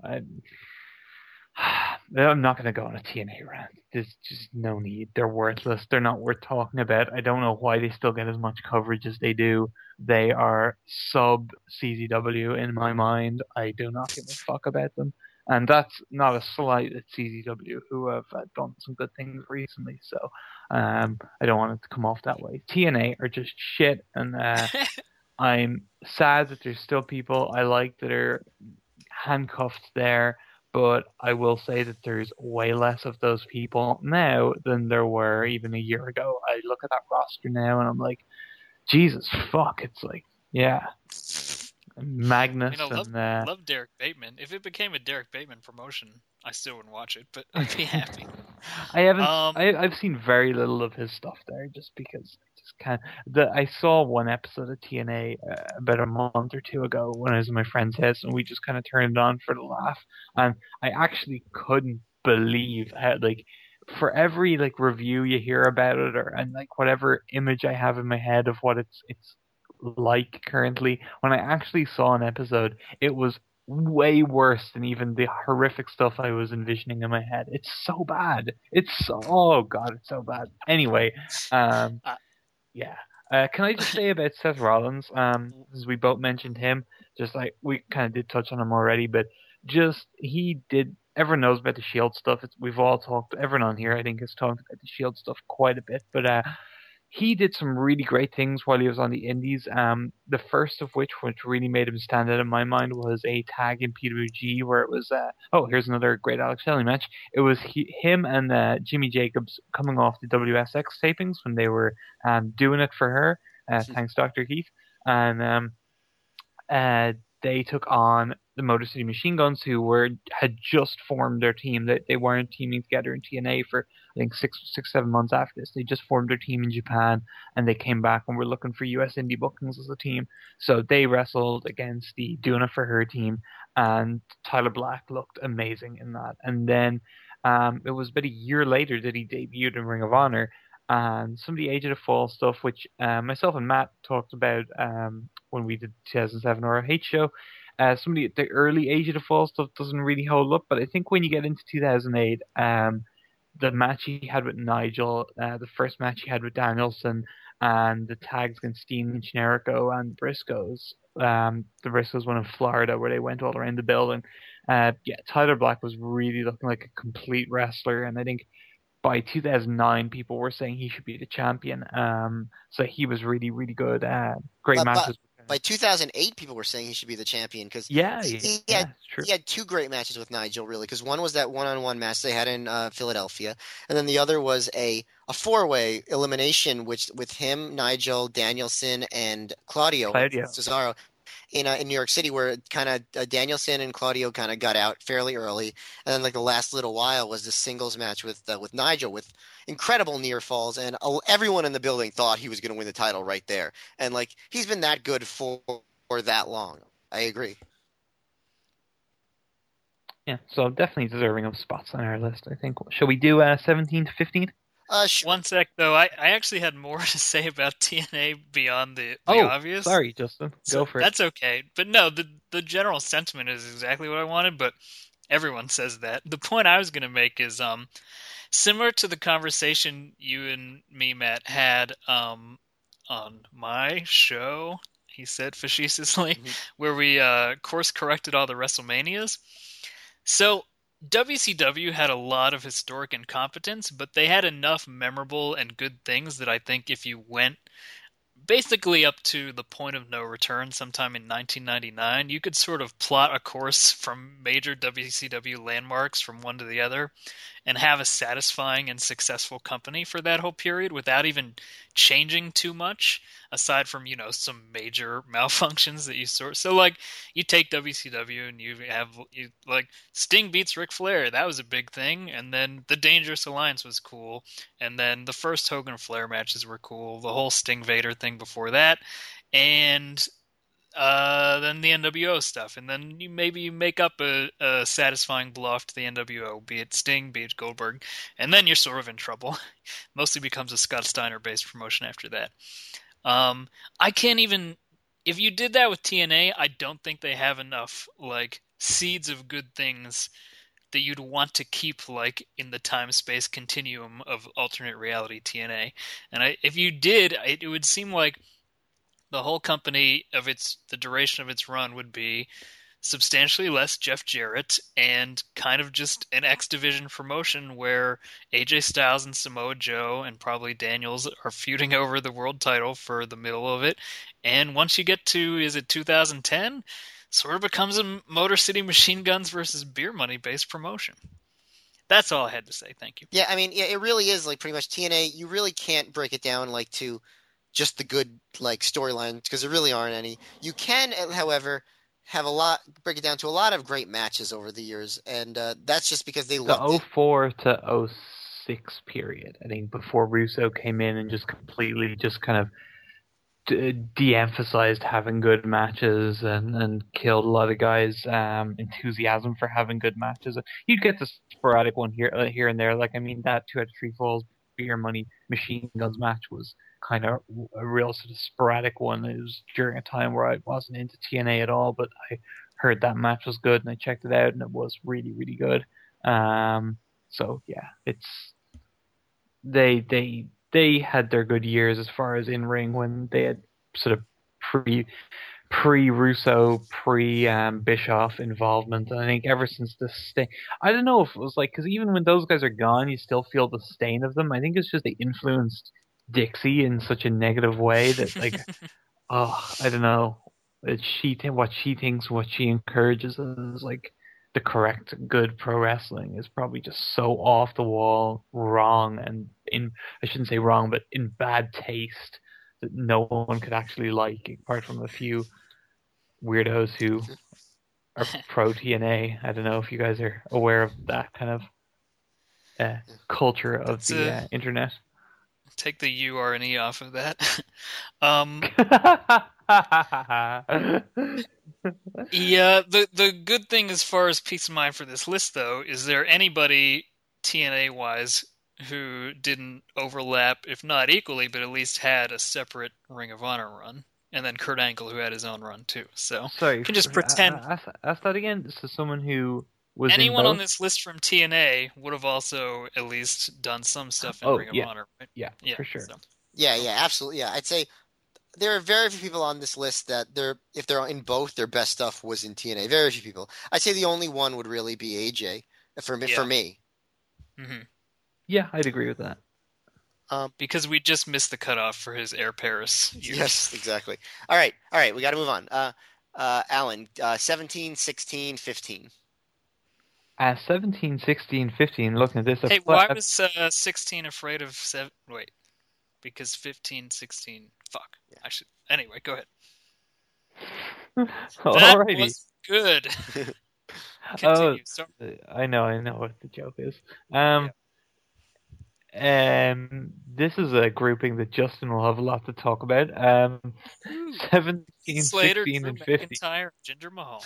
I'm not going to go on a TNA rant. There's just no need. They're worthless. They're not worth talking about. I don't know why they still get as much coverage as they do. They are sub CZW in my mind. I do not give a fuck about them. And that's not a slight at CZW, who have done some good things recently. So I don't want it to come off that way. TNA are just shit. And I'm sad that there's still people I like that are handcuffed there. But I will say that there's way less of those people now than there were even a year ago. I look at that roster now and I'm like, Jesus fuck. It's like, yeah. Magnus love Derek Bateman. If it became a Derek Bateman promotion, I still wouldn't watch it, but I'd be happy. I've seen very little of his stuff there just because I saw one episode of TNA about a month or two ago when I was in my friend's house, and we just kind of turned it on for the laugh, and I actually couldn't believe how, like, for every like review you hear about it, and like whatever image I have in my head of what it's like currently, when I actually saw an episode, it was way worse than even the horrific stuff I was envisioning in my head. It's so bad. Oh god, it's so bad. Anyway, yeah. Can I just say about Seth Rollins? Because we both mentioned him, just like we kind of did touch on him already, but just he did. Everyone knows about the Shield stuff. We've all talked. Everyone on here, I think, has talked about the Shield stuff quite a bit. But he did some really great things while he was on the Indies. The first of which really made him stand out in my mind, was a tag in PWG where it was, here's another great Alex Shelley match. It was him and Jimmy Jacobs coming off the WSX tapings when they were doing it for her. Thanks, Dr. Heath. And they took on the Motor City Machine Guns, who had just formed their team. They weren't teaming together in TNA for, I think, 7 months after this. They just formed their team in Japan, and they came back and were looking for US indie bookings as a team. So they wrestled against the Doing It For Her team, and Tyler Black looked amazing in that. And then it was about a year later that he debuted in Ring of Honor, and some of the Age of the Fall stuff, which myself and Matt talked about when we did 2007 ROH show. Some of the early Age of the Fall stuff doesn't really hold up, but I think when you get into 2008, the match he had with Nigel, the first match he had with Danielson, and the tags against Steen and Generico and Briscoes. The Briscoes won in Florida, where they went all around the building. Tyler Black was really looking like a complete wrestler, and I think by 2009, people were saying he should be the champion. So he was really, really good. Great matches. By 2008, people were saying he should be the champion because he had 2 great matches with Nigel, really. Because one was that one-on-one match they had in Philadelphia, and then the other was a 4-way elimination with him, Nigel, Danielson, and Claudio. Cesaro. In New York City, where kind of Danielson and Claudio kind of got out fairly early, and then like the last little while was the singles match with Nigel with incredible near falls, and everyone in the building thought he was going to win the title right there. And like he's been that good for that long. I agree. Yeah, so definitely deserving of spots on our list, I think. Shall we do 17 to 15? One sec, though. I actually had more to say about TNA beyond the obvious. Sorry, Justin. Go for it. That's okay. But no, the general sentiment is exactly what I wanted, but everyone says that. The point I was going to make is similar to the conversation you and me, Matt, had on my show, he said facetiously, where we course-corrected all the WrestleManias. So WCW had a lot of historic incompetence, but they had enough memorable and good things that I think if you went basically up to the point of no return sometime in 1999, you could sort of plot a course from major WCW landmarks from one to the other and have a satisfying and successful company for that whole period without even changing too much, aside from, some major malfunctions that you sort. So, like, you take WCW and you Sting beats Ric Flair. That was a big thing. And then the Dangerous Alliance was cool. And then the first Hogan Flair matches were cool. The whole Sting Vader thing before that. And then the NWO stuff, and then you make up a satisfying blow-off to the NWO, be it Sting, be it Goldberg, and then you're sort of in trouble. Mostly becomes a Scott Steiner-based promotion after that. I can't even... If you did that with TNA, I don't think they have enough, seeds of good things that you'd want to keep, in the time-space continuum of alternate reality TNA. And if you did, it would seem like the whole company the duration of its run would be substantially less Jeff Jarrett and kind of just an X Division promotion where AJ Styles and Samoa Joe and probably Daniels are feuding over the world title for the middle of it. And once you get to, is it 2010? Sort of becomes a Motor City Machine Guns versus Beer Money based promotion. That's all I had to say. Thank you. Yeah, I mean, it really is pretty much TNA. You really can't break it down to just the good storylines, because there really aren't any. You can, however, break it down to a lot of great matches over the years, and that's just because they loved it. The 04 to 06 period, I think, before Russo came in and just completely kind of de-emphasized having good matches and killed a lot of guys' enthusiasm for having good matches. You'd get the sporadic one here and there. That 2 out of 3 Falls Beer Money Machine Guns match was kind of a real sort of sporadic one. It was during a time where I wasn't into TNA at all, but I heard that match was good and I checked it out and it was really, really good. So yeah, it's they had their good years as far as in ring when they had sort of pre-Russo, pre-Bischoff involvement. And I think ever since the Sting, I don't know if it was because even when those guys are gone, you still feel the stain of them. I think it's just they influenced Dixie in such a negative way that, like, oh, I don't know. What she thinks, what she encourages as, like, the correct good pro wrestling is probably just so off the wall, wrong, and I shouldn't say wrong, but in bad taste that no one could actually like, apart from a few weirdos who are pro TNA. I don't know if you guys are aware of that kind of culture of the internet. Take the U, R, and E off of that. Yeah, the good thing as far as peace of mind for this list, though, is there anybody TNA-wise who didn't overlap, if not equally, but at least had a separate Ring of Honor run? And then Kurt Angle, who had his own run, too. So, sorry, you can just pretend... Ask that again. This is someone who was anyone on this list from TNA would have also at least done some stuff in Ring of Honor, right? Yeah, for sure. So. Yeah, absolutely. Yeah, I'd say there are very few people on this list that if they're in both, their best stuff was in TNA. Very few people. I'd say the only one would really be AJ for me. Mm-hmm. Yeah, I'd agree with that. Because we just missed the cutoff for his Air Paris years. Yes, exactly. All right. We got to move on. Alan, 17, 16, 15. 17, 16, 15, looking at this... Hey, why was 16 afraid of... Wait. Because 15, 16... Fuck. Yeah. I should... Anyway, go ahead. Alrighty. That was good. Continue. I know what the joke is. This is a grouping that Justin will have a lot to talk about. 17, Slater, 16, Drew and 15. McIntyre, Jinder Mahal.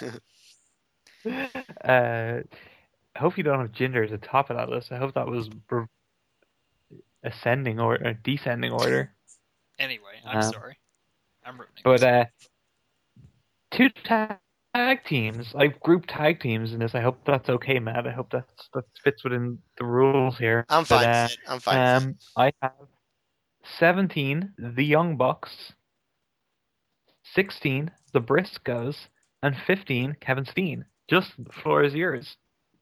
I hope you don't have Jinder at the top of that list. I hope that was ascending or descending order. Anyway, I'm sorry. I'm rooting. But two tag teams, like group tag teams in this. I hope that's okay, Matt. I hope that fits within the rules here. I'm fine. I'm fine. I have 17, the Young Bucks, 16, the Briscoes, and 15, Kevin Steen. Justin, the floor is yours.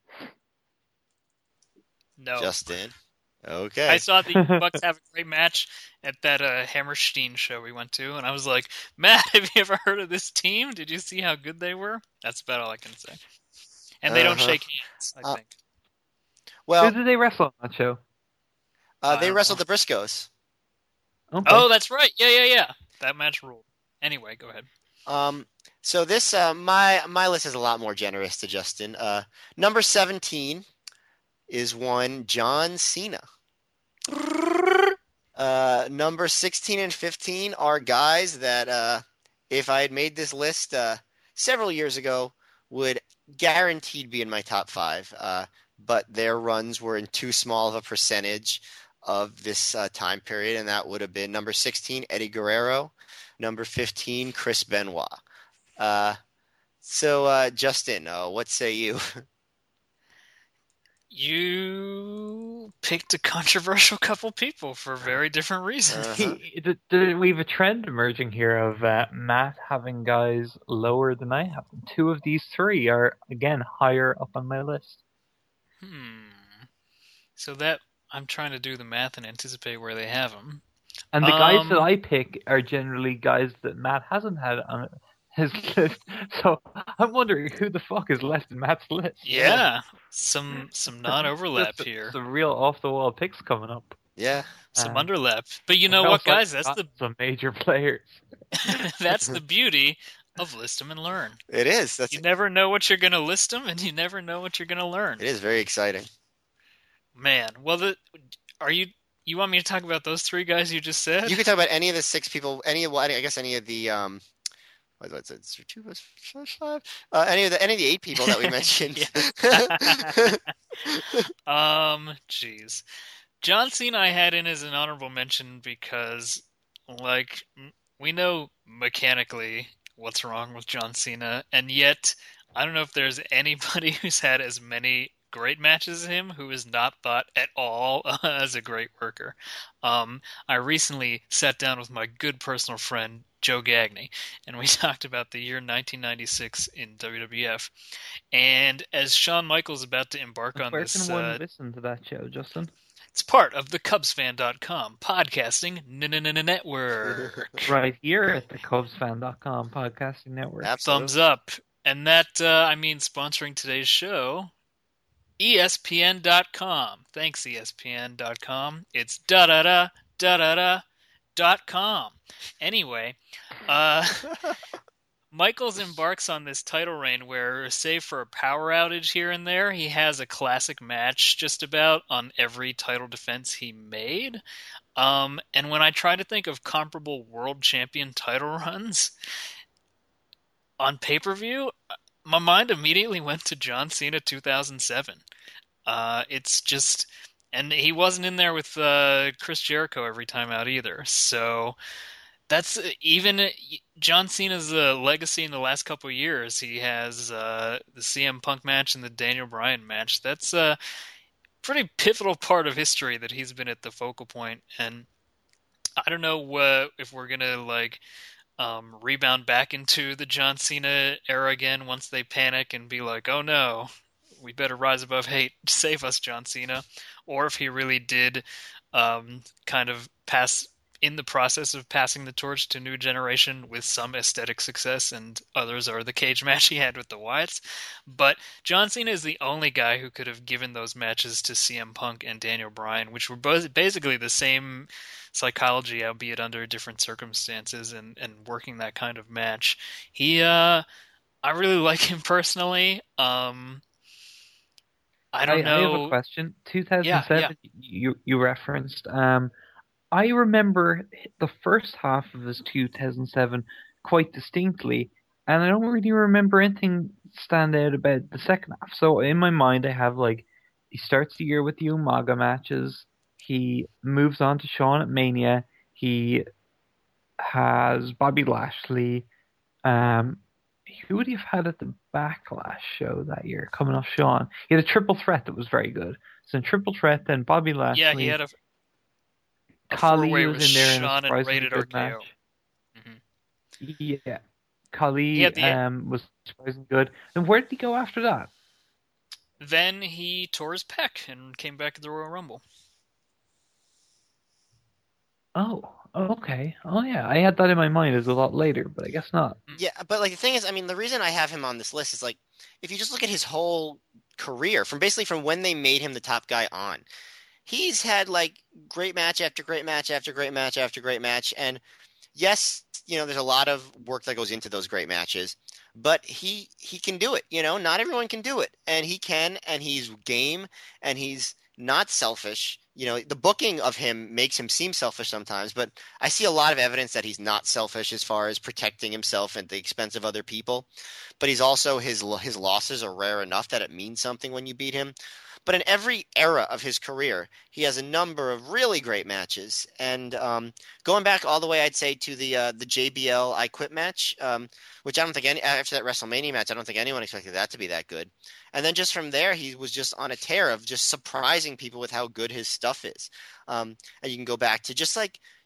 No. Justin. Okay. I saw the Bucks have a great match at that Hammerstein show we went to, and I was like, Matt, have you ever heard of this team? Did you see how good they were? That's about all I can say. And they don't shake hands, I think. Well, who did they wrestle on that show? They wrestled the Briscoes. Okay. Oh, that's right. Yeah. That match ruled. Anyway, go ahead. So this my list is a lot more generous to Justin. Number 17 is one John Cena. Number 16 and 15 are guys that if I had made this list several years ago would guaranteed be in my top 5. But their runs were in too small of a percentage of this time period, and that would have been number 16 Eddie Guerrero, number 15 Chris Benoit. So Justin, what say you? You picked a controversial couple people for very different reasons. We have a trend emerging here of Matt having guys lower than I have. 2 of these 3 are, again, higher up on my list. So that I'm trying to do the math and anticipate where they have them. And the guys that I pick are generally guys that Matt hasn't had on his list. So I'm wondering who the fuck is left in Matt's list. Yeah, some non-overlap here. Some real off-the-wall picks coming up. Yeah. Some underlap. But you know what, guys? That's some major players. That's the beauty of list them and learn. It is. You never know what you're going to list them, and you never know what you're going to learn. It is very exciting. Man, well, you want me to talk about those 3 guys you just said? You can talk about any of the 6 people, any of the what's it? 2 plus 5? Any of the 8 people that we mentioned. Jeez. John Cena I had in as an honorable mention because, like, we know mechanically what's wrong with John Cena, and yet I don't know if there's anybody who's had as many great matches as him who is not thought at all as a great worker. I recently sat down with my good personal friend Joe Gagney, and we talked about the year 1996 in WWF. And as Shawn Michaels is about to embark on this... Where can one listen to that show, Justin? It's part of the CubsFan.com podcasting network. Right here at the CubsFan.com podcasting network. Absolutely. Thumbs up. And that, sponsoring today's show, ESPN.com. Thanks, ESPN.com. It's .com. Anyway, Michaels embarks on this title reign where, save for a power outage here and there, he has a classic match just about on every title defense he made. And when I try to think of comparable world champion title runs on pay-per-view, my mind immediately went to John Cena 2007. It's just... And he wasn't in there with Chris Jericho every time out either. So that's even John Cena's legacy in the last couple of years. He has the CM Punk match and the Daniel Bryan match. That's a pretty pivotal part of history that he's been at the focal point. And I don't know if we're going to rebound back into the John Cena era again once they panic and be like, oh no, we better rise above hate. Save us, John Cena. Or if he really did kind of pass in the process of passing the torch to new generation with some aesthetic success, and others are the cage match he had with the Wyatts. But John Cena is the only guy who could have given those matches to CM Punk and Daniel Bryan, which were both basically the same psychology, albeit under different circumstances, and working that kind of match. I really like him personally. I don't know. I have a question. 2007, yeah. You referenced. I remember the first half of his 2007 quite distinctly, and I don't really remember anything stand out about the second half. So in my mind, I have he starts the year with the Umaga matches. He moves on to Shawn at Mania. He has Bobby Lashley. Who would he have had at the Backlash show that year, coming off Shawn? He had a triple threat that was very good. So in triple threat, then Bobby Lashley. Yeah, he had a Khali was in there, Shawn and Rated RKO. Mm-hmm. Yeah, Khali was surprisingly good. And where did he go after that? Then he tore his pec and came back to the Royal Rumble. Oh, okay. Oh, yeah. I had that in my mind as a lot later, but I guess not. Yeah, but the thing is, the reason I have him on this list is if you just look at his whole career, from when they made him the top guy on, he's had great match after great match after great match after great match. And yes, there's a lot of work that goes into those great matches, but he can do it. Not everyone can do it, and he can, and he's game, and he's not selfish. The booking of him makes him seem selfish sometimes, but I see a lot of evidence that he's not selfish as far as protecting himself at the expense of other people. But he's also, his losses are rare enough that it means something when you beat him. But in every era of his career, he has a number of really great matches. And going back all the way, I'd say, to the JBL I Quit match, which I don't think after that WrestleMania match, I don't think anyone expected that to be that good. And then just from there, he was just on a tear of just surprising people with how good his stuff is. And you can go back to just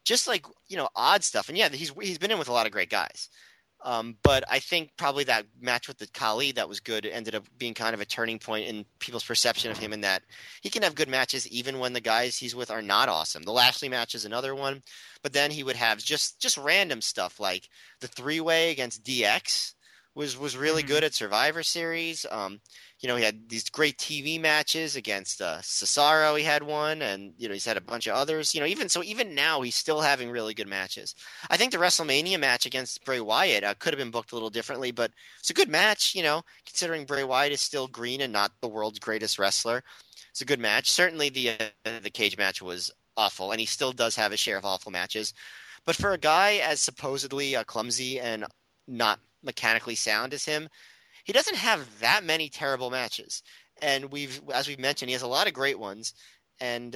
odd stuff. And yeah, he's been in with a lot of great guys. But I think probably that match with the Khali that was good ended up being kind of a turning point in people's perception of him, in that he can have good matches even when the guys he's with are not awesome. The Lashley match is another one, but then he would have just random stuff like the 3-way against DX was really good at Survivor Series. He had these great TV matches against Cesaro. He had one, and he's had a bunch of others. Even now he's still having really good matches. I think the WrestleMania match against Bray Wyatt could have been booked a little differently, but it's a good match. Considering Bray Wyatt is still green and not the world's greatest wrestler, it's a good match. Certainly the cage match was awful, and he still does have a share of awful matches. But for a guy as supposedly clumsy and not mechanically sound as him, he doesn't have that many terrible matches. And as we've mentioned, he has a lot of great ones. And,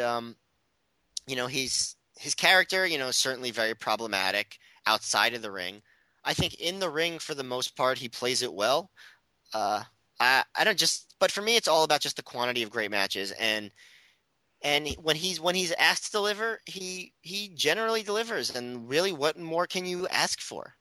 his character, is certainly very problematic outside of the ring. I think in the ring, for the most part, he plays it well. But for me, it's all about just the quantity of great matches. And when he's asked to deliver, he generally delivers. And really, what more can you ask for?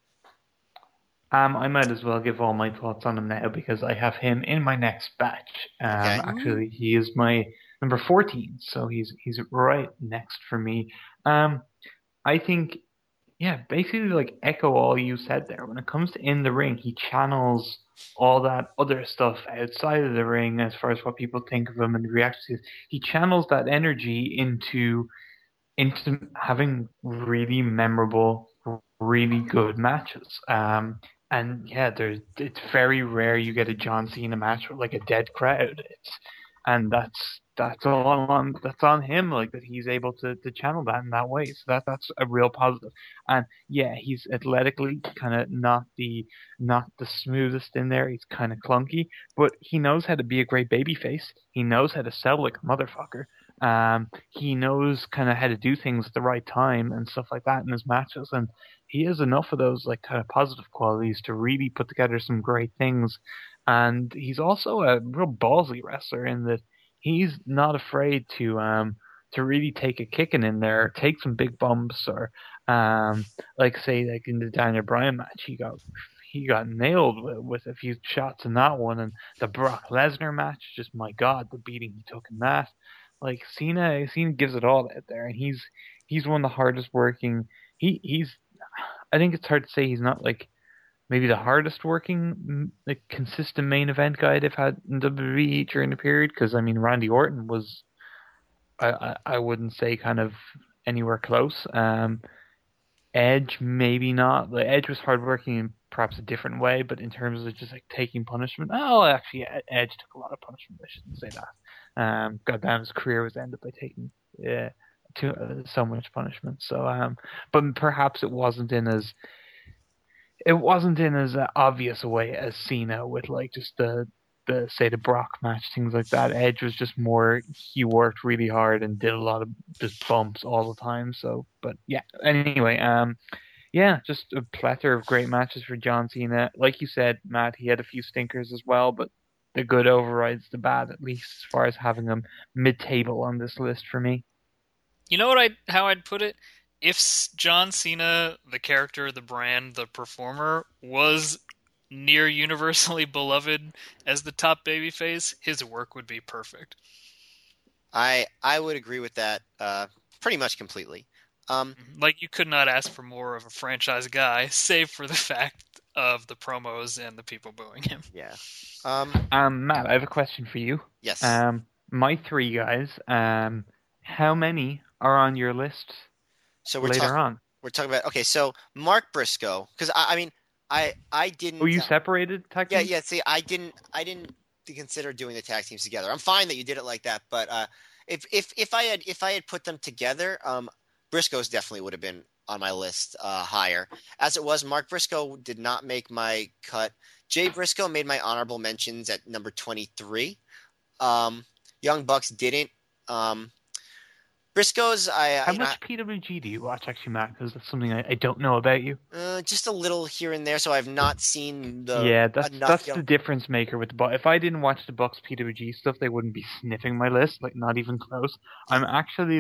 I might as well give all my thoughts on him now because I have him in my next batch. Okay. Actually, he is my number 14. So he's right next for me. I think, yeah, basically like echo all you said there. When it comes to in the ring, he channels all that other stuff outside of the ring as far as what people think of him and reactions. He channels that energy into having really memorable, really good matches. And yeah, it's very rare you get a John Cena match with like a dead crowd. And that's on him, like that he's able to channel that in that way. So that's a real positive. And yeah, he's athletically kind of not the smoothest in there. He's kind of clunky, but he knows how to be a great babyface. He knows how to sell like a motherfucker. He knows kind of how to do things at the right time and stuff like that in his matches, and he has enough of those like kind of positive qualities to really put together some great things. And he's also a real ballsy wrestler in that he's not afraid to really take a kicking in there, take some big bumps, or like say like in the Daniel Bryan match, he got nailed with a few shots in that one, and the Brock Lesnar match, just my God, the beating he took in that. Like Cena gives it all out there, and he's one of the hardest working. He's I think it's hard to say he's not like maybe the hardest working like consistent main event guy they've had in WWE during the period. Because I mean Randy Orton was I wouldn't say kind of anywhere close. Edge maybe not. Like Edge was hardworking in perhaps a different way, but in terms of just like taking punishment, actually Edge took a lot of punishment. I shouldn't say that. God damn, his career was ended by taking so much punishment. So, but perhaps it wasn't in as obvious a way as Cena with like just the say the Brock match, things like that. Edge was just more, he worked really hard and did a lot of just bumps all the time. So, but yeah, anyway, yeah, just a plethora of great matches for John Cena. Like you said, Matt, he had a few stinkers as well, but the good overrides the bad, at least as far as having him mid-table on this list for me. You know how I'd put it? If John Cena, the character, the brand, the performer, was near universally beloved as the top babyface, his work would be perfect. I would agree with that pretty much completely. Like, you could not ask for more of a franchise guy, save for the fact of the promos and the people booing him. Yeah. Matt, I have a question for you. Yes. My three guys, how many are on your list later on? We're talking about, okay, so Mark Briscoe, because I mean, I didn't. Were you separated tag teams? Yeah. See, I didn't consider doing the tag teams together. I'm fine that you did it like that, but if I had put them together, Briscoe's definitely would have been on my list higher. As it was, Mark Briscoe did not make my cut. Jay Briscoe made my honorable mentions at number 23. Young Bucks didn't. Briscoe's, How much PWG do you watch, actually, Matt? Because that's something I don't know about you. Just a little here and there, so I've not seen the... Yeah, that's the difference maker with the Bucks. If I didn't watch the Bucks PWG stuff, they wouldn't be sniffing my list, like, not even close. I'm actually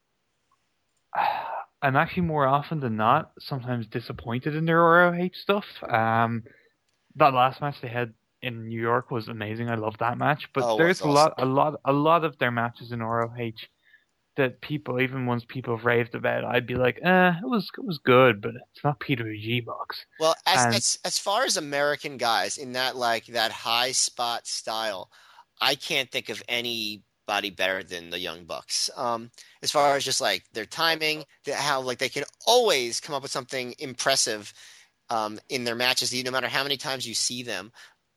more often than not sometimes disappointed in their ROH stuff. That last match they had in New York was amazing. I love that match. But there's awesome. a lot of their matches in ROH that people, even once people have raved about, I'd be like, it was good, but it's not PWG Bucks. Well, as far as American guys in that that high spot style, I can't think of anybody better than the Young Bucks. As far as just like their timing, how like they can always come up with something impressive in their matches, no matter how many times you see them.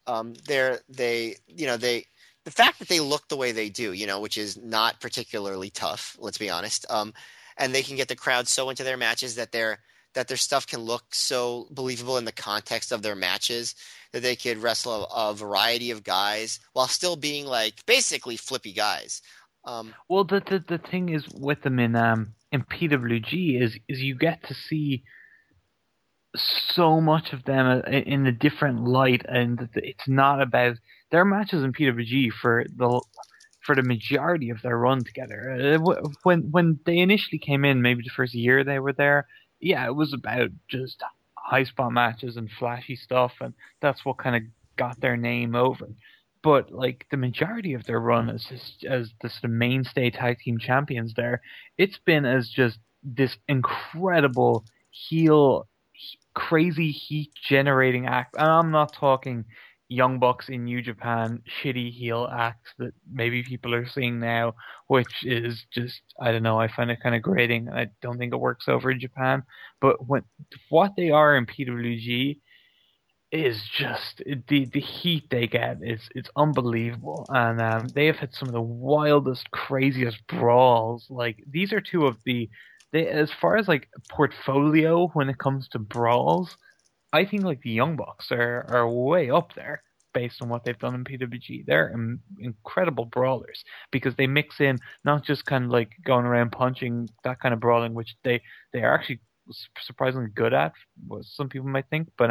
The fact that they look the way they do, which is not particularly tough, let's be honest, and they can get the crowd so into their matches that their stuff can look so believable in the context of their matches that they could wrestle a variety of guys while still being like basically flippy guys. Well, the thing is with them in PWG is you get to see so much of them in a different light, and it's not about their matches in PWG for the majority of their run together. When they initially came in, maybe the first year they were there, yeah, it was about just high spot matches and flashy stuff, and that's what kind of got their name over. But like the majority of their run as the sort of mainstay tag team champions there, it's been as just this incredible heel, crazy heat generating act. And I'm not talking Young Bucks in New Japan shitty heel acts that maybe people are seeing now, which is just, I don't know, I find it kind of grating. I don't think it works over in Japan. But what they are in PWG is just the heat they get is it's unbelievable, and they have had some of the wildest, craziest brawls. Like these are two of they as far as like portfolio when it comes to brawls, I think like the Young Bucks are way up there based on what they've done in PWG. They're incredible brawlers because they mix in not just kind of like going around punching, that kind of brawling, which they are actually surprisingly good at, what some people might think, but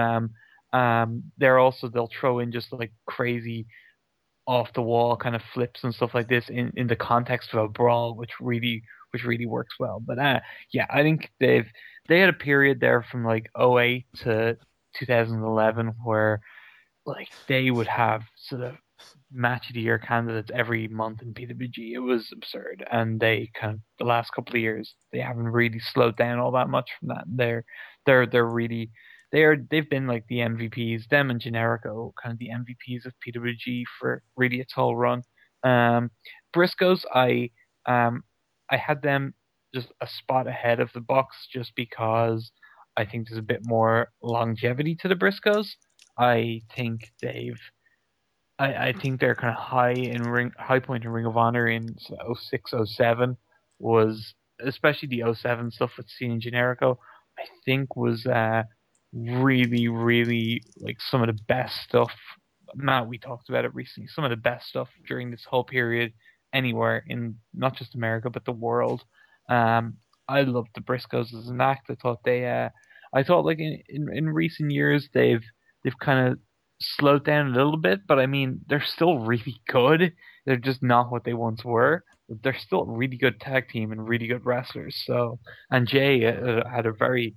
they'll throw in just like crazy off the wall kind of flips and stuff like this in the context of a brawl, which really works well. But yeah, I think they had a period there from like '08 to 2011 where like they would have sort of match of the year candidates every month in PWG. It was absurd, and they kind of the last couple of years they haven't really slowed down all that much from that. They're really they've been like the MVPs, them and Generico, kind of the MVPs of PWG for really its whole run. Briscoes, I had them just a spot ahead of the Bucks just because I think there's a bit more longevity to the Briscoes. I think I think their kind of high point in Ring of Honor in 06, 07 was, especially the '07 stuff with Cena and Generico, I think was really, really like some of the best stuff. Matt, we talked about it recently. Some of the best stuff during this whole period anywhere in not just America but the world. I loved the Briscoes as an act. I thought like in recent years they've kind of slowed down a little bit, but I mean they're still really good. They're just not what they once were. They're still a really good tag team and really good wrestlers. So, and Jay had a very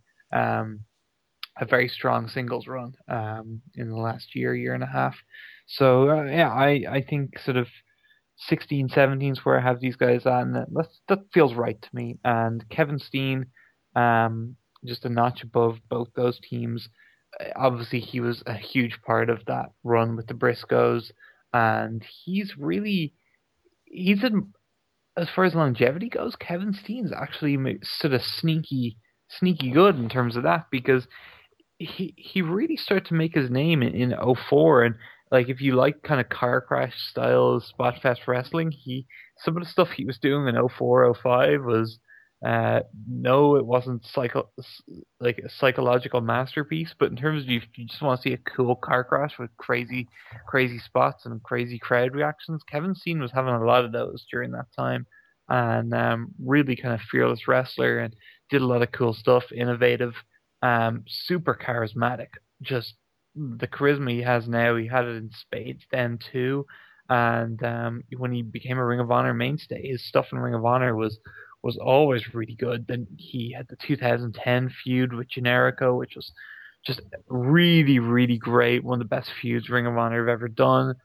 strong singles run in the last year and a half. So yeah, I think sort of 16, 17 is where I have these guys at, and that feels right to me. And Kevin Steen, just a notch above both those teams. Obviously, he was a huge part of that run with the Briscoes, and he's as far as longevity goes, Kevin Steen's actually sort of sneaky good in terms of that, because he really started to make his name in '04, and like if you like kind of car crash style spot fest wrestling, some of the stuff he was doing in '04, '05 was no, it wasn't like a psychological masterpiece, but in terms of you just want to see a cool car crash with crazy spots and crazy crowd reactions, Kevin Steen was having a lot of those during that time, and really kind of fearless wrestler, and did a lot of cool stuff, innovative, super charismatic. Just the charisma he has now, he had it in spades then too, and when he became a Ring of Honor mainstay, his stuff in Ring of Honor was always really good. Then he had the 2010 feud with Generico, which was just really, really great. One of the best feuds Ring of Honor have ever done.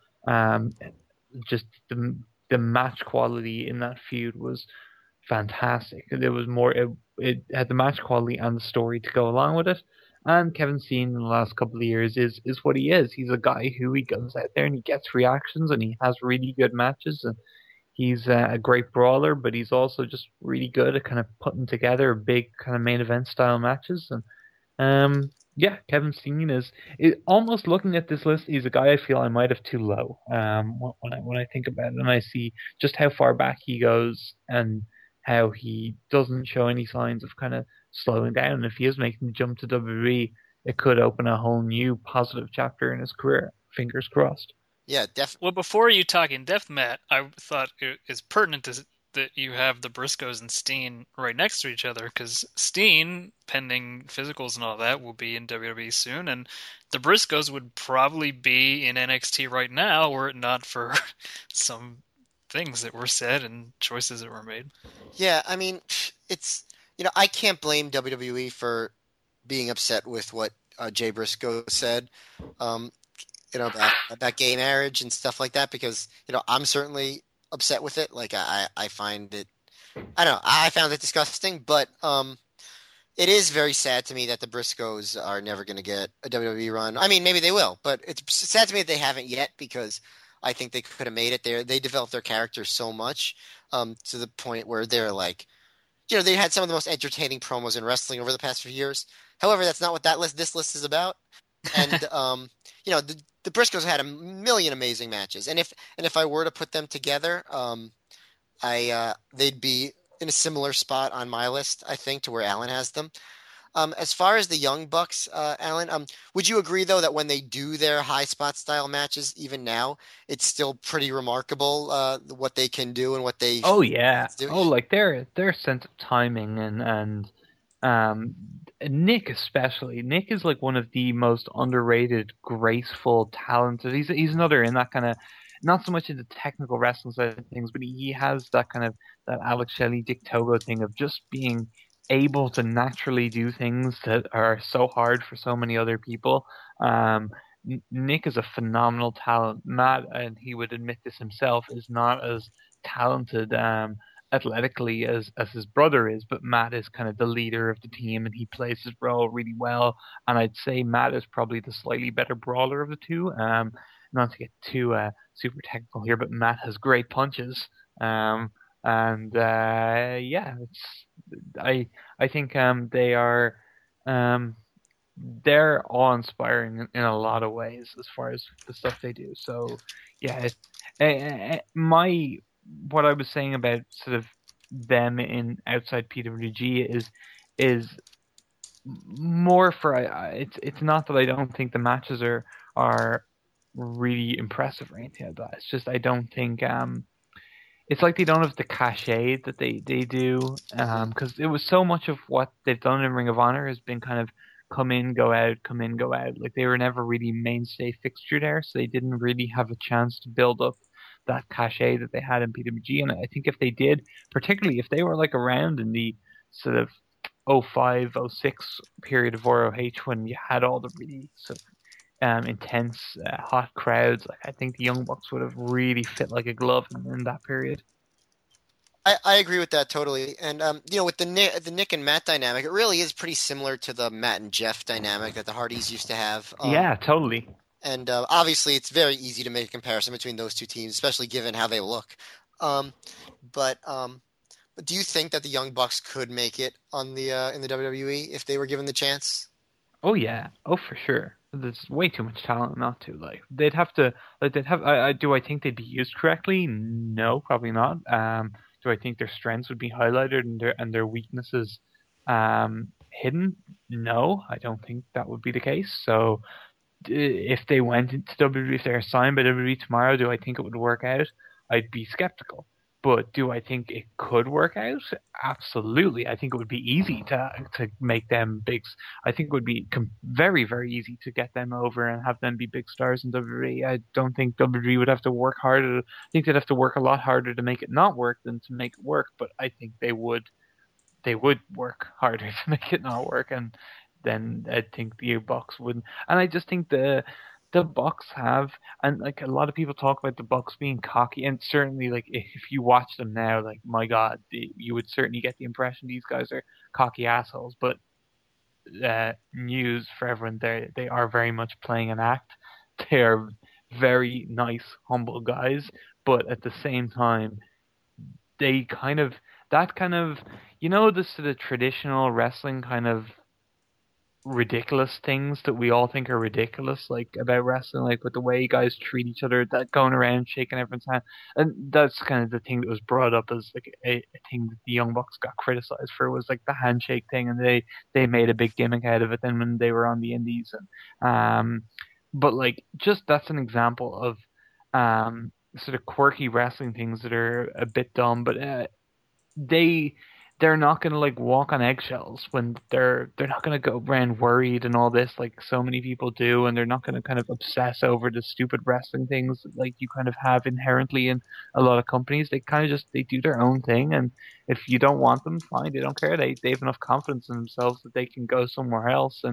Just the match quality in that feud was fantastic. It was more. It had the match quality and the story to go along with it. And Kevin Steen in the last couple of years is what he is. He's a guy who he goes out there and he gets reactions and he has really good matches, and he's a great brawler, but he's also just really good at kind of putting together big kind of main event style matches. And yeah, Kevin Steen is almost, looking at this list, he's a guy I feel I might have too low when I think about it, and I see just how far back he goes and how he doesn't show any signs of kind of slowing down. And if he is making the jump to WWE, it could open a whole new positive chapter in his career. Fingers crossed. Yeah, definitely. Well, before you talk in depth, Matt, I thought it is pertinent that you have the Briscoes and Steen right next to each other, because Steen, pending physicals and all that, will be in WWE soon, and the Briscoes would probably be in NXT right now were it not for some things that were said and choices that were made. Yeah, I mean, it's, I can't blame WWE for being upset with what Jay Briscoe said. about gay marriage and stuff like that because I'm certainly upset with it. Like I find it, I don't know, I found it disgusting, but it is very sad to me that the Briscoes are never going to get a WWE run. I mean, maybe they will, but it's sad to me that they haven't yet because I think they could have made it there. They developed their characters so much to the point where they're like, they had some of the most entertaining promos in wrestling over the past few years. However, that's not what this list is about. And the Briscoes had a million amazing matches, and if I were to put them together, they'd be in a similar spot on my list, I think, to where Alan has them. As far as the Young Bucks, Alan, would you agree though that when they do their high spot style matches, even now, it's still pretty remarkable what they can do and what they Oh yeah. do? Oh, like their sense of timing and Nick especially. Nick is like one of the most underrated, graceful, talented. He's another in that kind of not so much in the technical wrestling side of things, but he has that kind of that Alex Shelley, Dick Togo thing of just being able to naturally do things that are so hard for so many other people. Nick is a phenomenal talent. Matt, and he would admit this himself, is not as talented athletically as his brother is, but Matt is kind of the leader of the team and he plays his role really well. And I'd say Matt is probably the slightly better brawler of the two. Not to get too super technical here, but Matt has great punches. I think they are they're awe-inspiring in a lot of ways as far as the stuff they do. So yeah, what I was saying about sort of them in outside PWG is more for it's not that I don't think the matches are really impressive or anything like that. It's just I don't think it's like they don't have the cachet that they do because it was so much of what they've done in Ring of Honor has been kind of come in, go out, come in, go out. Like they were never really mainstay fixture there, so they didn't really have a chance to build up that cachet that they had in PWG. And I think if they did, particularly if they were like around in the sort of 05, 06 period of ROH when you had all the really sort of intense, hot crowds, like I think the Young Bucks would have really fit like a glove in that period. I agree with that totally. And with the Nick and Matt dynamic, it really is pretty similar to the Matt and Jeff dynamic that the Hardys used to have. Yeah, totally. And obviously, it's very easy to make a comparison between those two teams, especially given how they look. But do you think that the Young Bucks could make it on the in the WWE if they were given the chance? Oh yeah, oh for sure. There's way too much talent not to. Like they'd have to. Like they'd have. Do I think they'd be used correctly? No, probably not. Do I think their strengths would be highlighted and their weaknesses hidden? No, I don't think that would be the case. So if they went into WWE, if they're signed by WWE tomorrow, do I think it would work out? I'd be skeptical. But do I think it could work out? Absolutely. I think it would be easy to make them big. I think it would be very, very easy to get them over and have them be big stars in WWE. I don't think WWE would have to work harder. I think they'd have to work a lot harder to make it not work than to make it work. But I think they would work harder to make it not work, and then I think the Bucks wouldn't. And I just think the Bucks have, and like a lot of people talk about the Bucks being cocky, and certainly like if you watch them now, like my God, you would certainly get the impression these guys are cocky assholes. But news for everyone, they are very much playing an act. They are very nice, humble guys, but at the same time, they kind of the sort of traditional wrestling kind of ridiculous things that we all think are ridiculous, like about wrestling, like with the way guys treat each other, that going around shaking everyone's hand, and that's kind of the thing that was brought up as like a thing that the Young Bucks got criticized for, was like the handshake thing, and they made a big gimmick out of it then when they were on the indies, and but like just that's an example of sort of quirky wrestling things that are a bit dumb, but they're not going to like walk on eggshells when they're not going to go around worried and all this like so many people do, and they're not going to kind of obsess over the stupid wrestling things that, like you kind of have inherently in a lot of companies. They kind of just they do their own thing, and if you don't want them, fine, they don't care. They have enough confidence in themselves that they can go somewhere else, and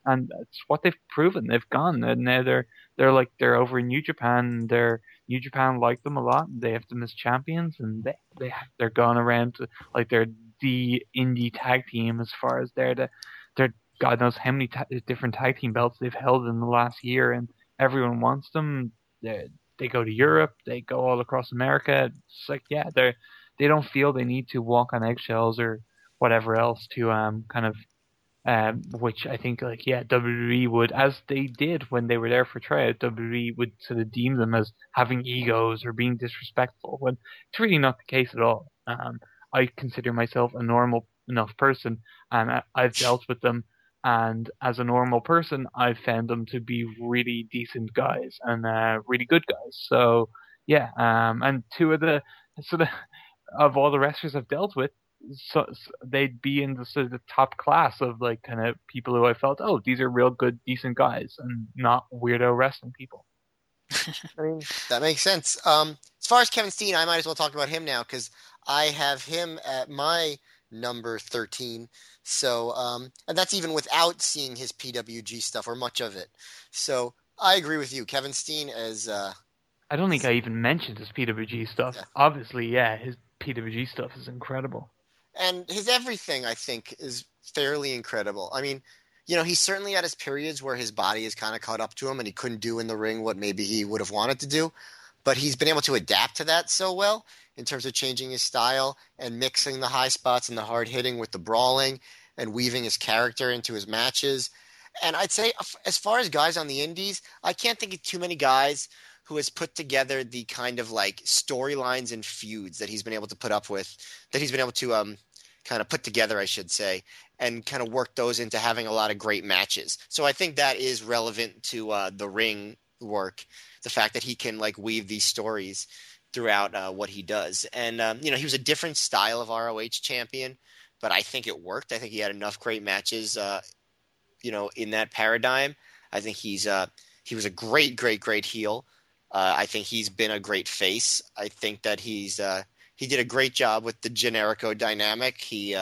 and it's what they've proven. They've gone, and now they're over in New Japan. New Japan like them a lot. They have them as champions, and they're gone around to, like, they're the indie tag team as far as they're God knows how many different tag team belts they've held in the last year, and everyone wants them. They go to Europe, they go all across America. It's like, yeah, they don't feel they need to walk on eggshells or whatever else to kind of which I think, like, yeah, WWE would, as they did when they were there for tryout, WWE would sort of deem them as having egos or being disrespectful, when it's really not the case at all. I consider myself a normal enough person, and I've dealt with them, and as a normal person, I've found them to be really decent guys and really good guys. So, yeah, and two of the sort of all the wrestlers I've dealt with, so they'd be in the sort of the top class of, like, kind of people who I felt, oh, these are real good, decent guys, and not weirdo wrestling people. I mean, that makes sense. As far as Kevin Steen, I might as well talk about him now because I have him at my number 13. So, and that's even without seeing his PWG stuff or much of it. So I agree with you, Kevin Steen as. I don't think I even mentioned his PWG stuff. Yeah. Obviously, yeah, his PWG stuff is incredible. And his everything, I think, is fairly incredible. I mean, you know, he's certainly at his periods where his body is kind of caught up to him and he couldn't do in the ring what maybe he would have wanted to do. But he's been able to adapt to that so well in terms of changing his style and mixing the high spots and the hard hitting with the brawling and weaving his character into his matches. And I'd say, as far as guys on the indies, I can't think of too many guys who has put together the kind of, like, storylines and feuds that he's been able to put up with, that he's been able to kind of put together, I should say, and kind of work those into having a lot of great matches. So I think that is relevant to the ring work, the fact that he can, like, weave these stories throughout what he does. And, you know, he was a different style of ROH champion, but I think it worked. I think he had enough great matches, you know, in that paradigm. I think he was a great, great, great heel. I think he's been a great face. I think that he did a great job with the Generico dynamic. He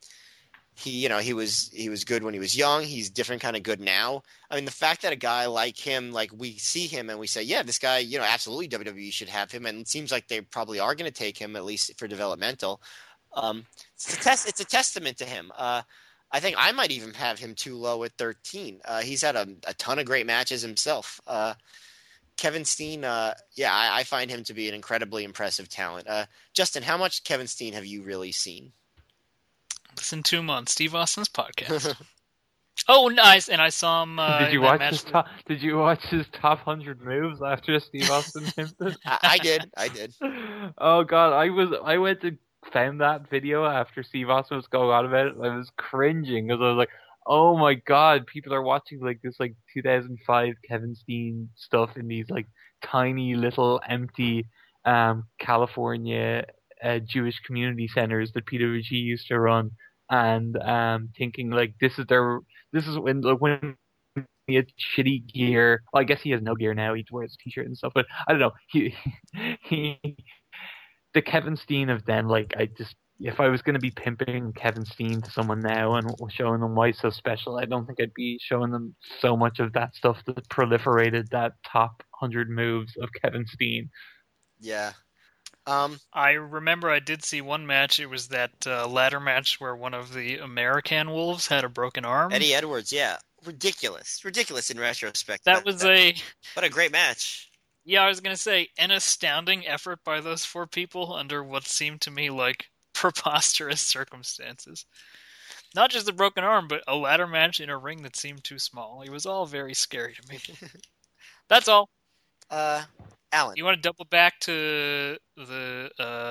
was good when he was young. He's different kind of good now. I mean, the fact that a guy like him, like, we see him and we say, yeah, this guy, you know, absolutely WWE should have him, and it seems like they probably are going to take him, at least for developmental. It's a testament to him. I think I might even have him too low at 13. He's had a ton of great matches himself. Kevin Steen, I find him to be an incredibly impressive talent. Justin, how much Kevin Steen have you really seen? Listen to him on Steve Austin's podcast. Oh, nice! And I saw him. Did you watch his top 100 moves after Steve Austin hinted? I did. Oh God, I went to find that video after Steve Austin was going on about it. I was cringing because I was like, oh my God, people are watching, like, this, like, 2005 Kevin Steen stuff in these, like, tiny little empty California Jewish community centers that PWG used to run, and thinking, like, this is when he had shitty gear. Well, I guess he has no gear now. He wears a t-shirt and stuff, but I don't know. He the Kevin Steen of then, like, if I was going to be pimping Kevin Steen to someone now and showing them why he's so special, I don't think I'd be showing them so much of that stuff that proliferated that top 100 moves of Kevin Steen. Yeah. I remember I did see one match. It was that ladder match where one of the American Wolves had a broken arm. Eddie Edwards, yeah. Ridiculous in retrospect. What a great match. Yeah, I was going to say, an astounding effort by those four people under what seemed to me like preposterous circumstances. Not just a broken arm, but a ladder match in a ring that seemed too small. It was all very scary to me. That's all. Alan, you want to double back to the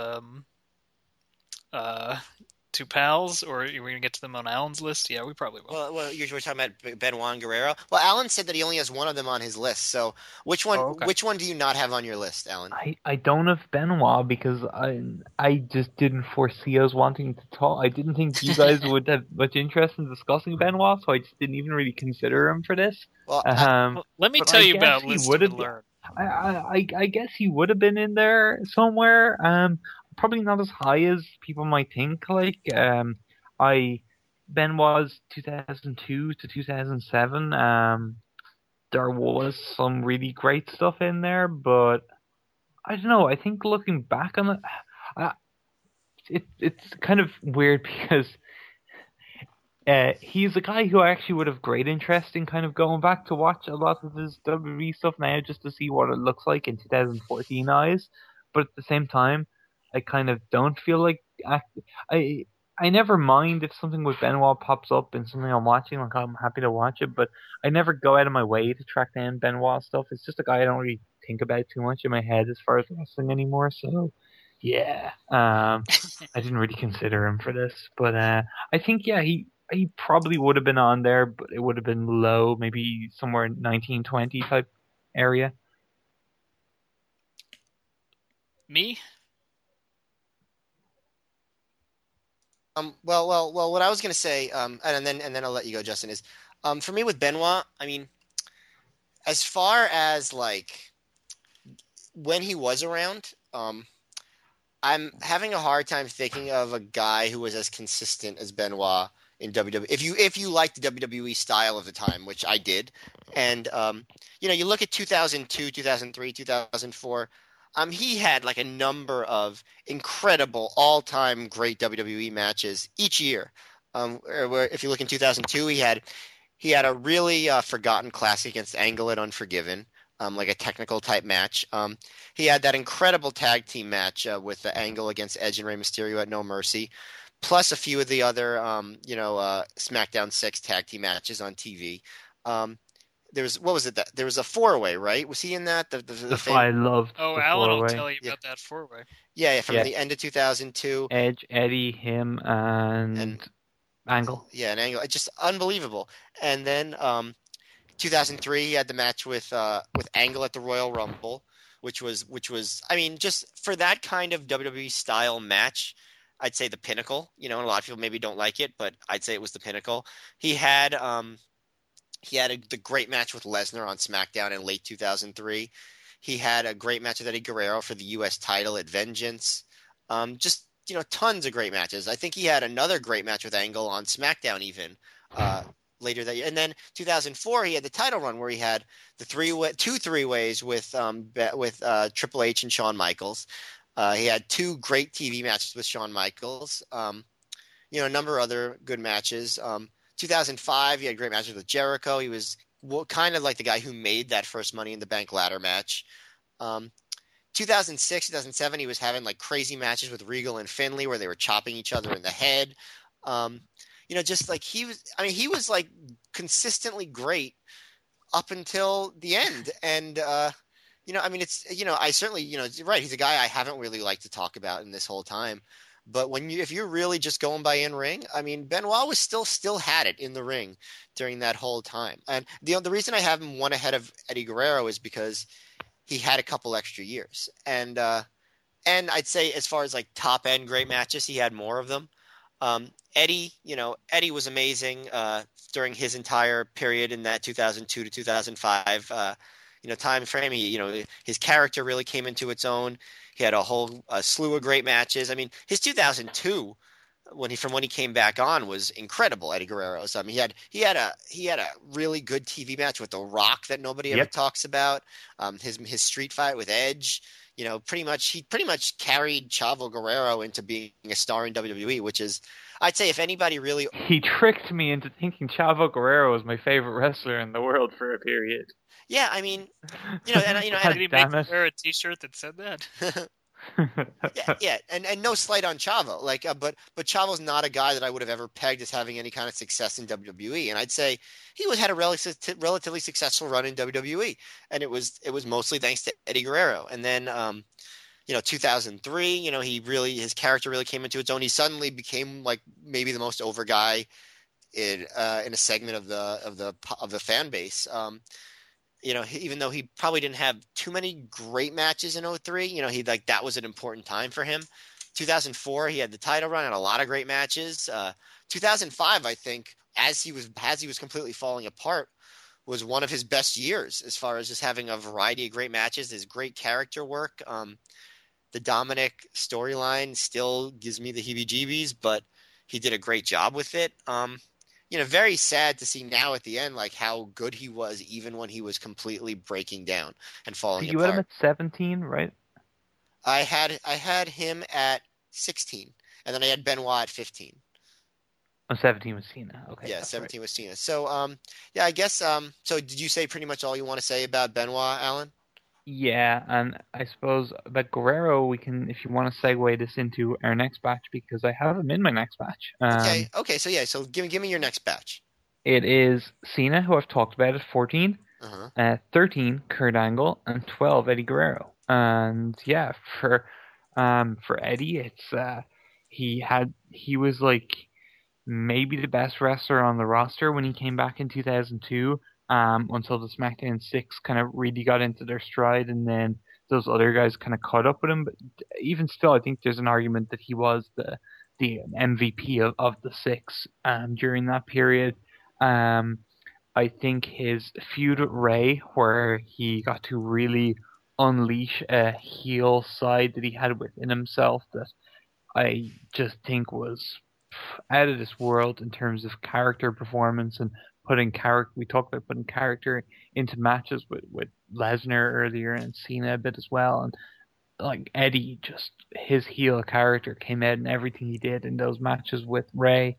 two pals, or are we going to get to them on Alan's list? Yeah, we probably will. Well, you're talking about Benoit and Guerrero. Well, Alan said that he only has one of them on his list. So which one? Okay. Which one do you not have on your list, Alan? I don't have Benoit because I just didn't foresee us wanting to talk. I didn't think you guys would have much interest in discussing Benoit, so I just didn't even really consider him for this. Well, let me tell you about List to Learn. I guess he would have been in there somewhere. Probably not as high as people might think. Like, I Benoit's 2002 to 2007. There was some really great stuff in there, but I don't know. I think looking back on it's kind of weird because he's a guy who I actually would have great interest in kind of going back to watch a lot of his WWE stuff now just to see what it looks like in 2014 eyes. But at the same time, I kind of don't feel like I never mind if something with Benoit pops up in something I'm watching. Like, I'm happy to watch it, but I never go out of my way to track down Benoit stuff. It's just a guy I don't really think about too much in my head as far as wrestling anymore. So, yeah, I didn't really consider him for this, but I think he probably would have been on there, but it would have been low, maybe somewhere 1920 type area. Me? Well. What I was gonna say, and then I'll let you go, Justin. Is, for me with Benoit, I mean, as far as like when he was around, I'm having a hard time thinking of a guy who was as consistent as Benoit in WWE. If you like the WWE style of the time, which I did, and you look at 2002, 2003, 2004. He had like a number of incredible all-time great WWE matches each year. Where if you look in 2002, he had a really forgotten classic against Angle at Unforgiven, like a technical type match. He had that incredible tag team match with the Angle against Edge and Rey Mysterio at No Mercy, plus a few of the other SmackDown 6 tag team matches on TV. There was there was a 4-way, right? Was he in that? I loved. Oh, the Alan will 4-way. tell you about that 4-way. Yeah, from the end of 2002. Edge, Eddie, him, and Angle. Yeah, and Angle. Just unbelievable. And then 2003, he had the match with Angle at the Royal Rumble, which was I mean, just for that kind of WWE style match, I'd say the pinnacle. And a lot of people maybe don't like it, but I'd say it was the pinnacle. He had the great match with Lesnar on SmackDown in late 2003. He had a great match with Eddie Guerrero for the U.S. title at Vengeance. Just tons of great matches. I think he had another great match with Angle on SmackDown even later that year. And then 2004, he had the title run where he had the two three-ways with Triple H and Shawn Michaels. He had two great TV matches with Shawn Michaels. A number of other good matches. 2005, he had great matches with Jericho. He was kind of like the guy who made that first Money in the Bank ladder match. 2006, 2007, he was having like crazy matches with Regal and Finlay where they were chopping each other in the head. Just like he was like consistently great up until the end. And, I certainly, you're right. He's a guy I haven't really liked to talk about in this whole time. But if you're really just going by in ring, I mean, Benoit was still had it in the ring during that whole time. And the reason I have him one ahead of Eddie Guerrero is because he had a couple extra years. And I'd say as far as like top end great matches, he had more of them. Eddie was amazing during his entire period in that 2002 to 2005 time frame. His character really came into its own. He had a whole slew of great matches. I mean, his 2002 when he came back on was incredible. Eddie Guerrero's. I mean, he had a really good TV match with The Rock that nobody ever talks about. His street fight with Edge. He pretty much carried Chavo Guerrero into being a star in WWE, which is, I'd say, if anybody really, he tricked me into thinking Chavo Guerrero was my favorite wrestler in the world for a period. Yeah, I mean, did he wear a T-shirt that said that? yeah, and no slight on Chavo, but Chavo's not a guy that I would have ever pegged as having any kind of success in WWE, and I'd say he had a relatively successful run in WWE, and it was mostly thanks to Eddie Guerrero. And then 2003, his character really came into its own. He suddenly became like maybe the most over guy in a segment of the fan base. Even though he probably didn't have too many great matches in 2003, that was an important time for him. 2004, he had the title run and a lot of great matches. 2005, I think, as he was completely falling apart, was one of his best years as far as just having a variety of great matches. His great character work. The Dominic storyline still gives me the heebie-jeebies, but he did a great job with it. Very sad to see now at the end, like how good he was, even when he was completely breaking down and falling You had him apart. at 17, right? I had him at 16, and then I had Benoit at 15. Oh, 17 was Cena. Okay, Yeah, that's right. 17 was Cena. So, yeah, I guess. So did you say pretty much all you want to say about Benoit, Alan? Yeah, and I suppose about Guerrero, we can, if you want to segue this into our next batch, because I have him in my next batch. Okay. So yeah, so give me your next batch. It is Cena, who I've talked about at 14, Uh-huh. 13 Kurt Angle, and 12 Eddie Guerrero. And yeah, for Eddie, he was like maybe the best wrestler on the roster when he came back in 2002. Until the SmackDown 6 kind of really got into their stride, and then those other guys kind of caught up with him. But even still, I think there's an argument that he was the MVP of the 6 during that period. I think his feud with Ray, where he got to really unleash a heel side that he had within himself, that I just think was out of this world in terms of character performance and putting character. We talked about putting character into matches with Lesnar earlier and Cena a bit as well, and like Eddie, just his heel character came out in everything he did in those matches with Ray.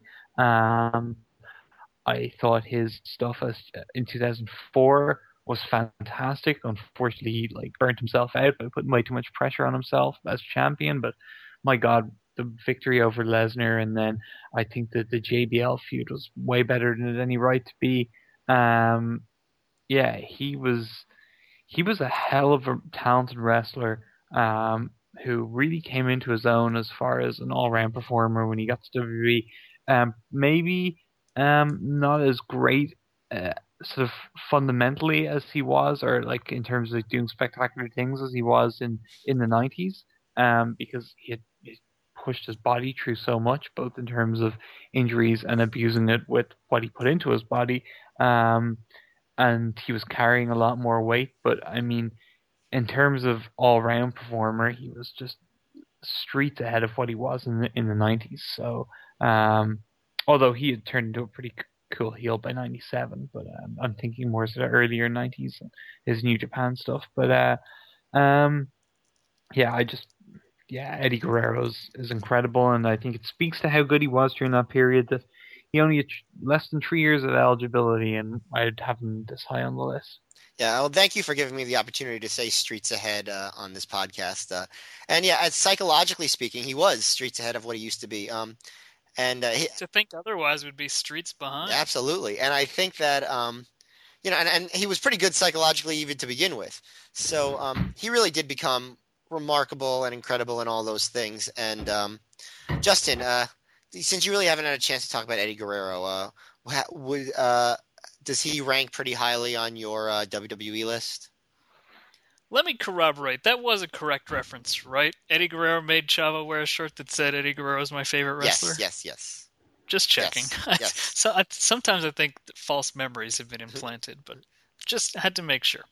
I thought his stuff in 2004 was fantastic. Unfortunately, he like burnt himself out by putting way too much pressure on himself as champion. But my God, the victory over Lesnar, and then I think that the JBL feud was way better than it had any right to be. Yeah, he was a hell of a talented wrestler, who really came into his own as far as an all-round performer when he got to WWE. Maybe not as great, sort of fundamentally as he was, or like in terms of doing spectacular things as he was in the 90s, because he pushed his body through so much, both in terms of injuries and abusing it with what he put into his body. And he was carrying a lot more weight. But I mean, in terms of all-round performer, he was just streets ahead of what he was in the 90s. So, although he had turned into a pretty cool heel by 97, but I'm thinking more sort of earlier 90s, his New Japan stuff. But yeah, Eddie Guerrero is incredible, and I think it speaks to how good he was during that period, that he only had less than 3 years of eligibility, and I'd have him this high on the list. Yeah, well, thank you for giving me the opportunity to say streets ahead on this podcast. And yeah, psychologically speaking, he was streets ahead of what he used to be. To think otherwise would be streets behind. Absolutely, and I think that and he was pretty good psychologically even to begin with. So he really did become remarkable and incredible and all those things. And Justin, since you really haven't had a chance to talk about Eddie Guerrero, does he rank pretty highly on your WWE list? Let me corroborate. That was a correct reference, right? Eddie Guerrero made Chavo wear a shirt that said Eddie Guerrero is my favorite wrestler? Yes. Just checking. Yes. So sometimes I think false memories have been implanted, but just had to make sure.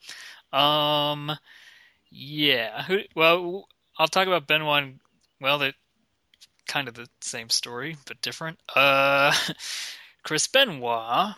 Yeah. Well, I'll talk about Benoit. Well, that kind of the same story, but different. Chris Benoit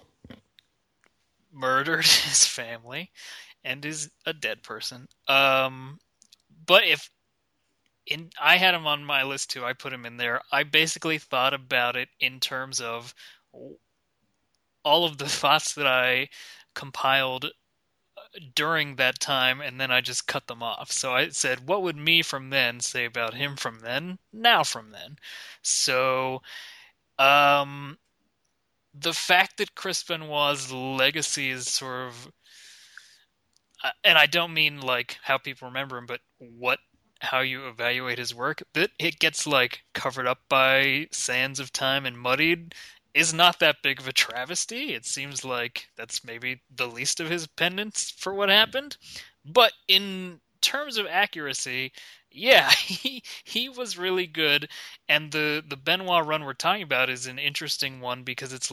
murdered his family and is a dead person. But I had him on my list too. I put him in there. I basically thought about it in terms of all of the thoughts that I compiled during that time, and then I just cut them off. So I said, what would me from then say about him from then, now from then? So, the fact that Chris Benoit's legacy is sort of, and I don't mean like how people remember him, but how you evaluate his work, that it gets like covered up by sands of time and muddied, is not that big of a travesty. It seems like that's maybe the least of his pendants for what happened. But in terms of accuracy, yeah, he was really good. And the Benoit run we're talking about is an interesting one because it's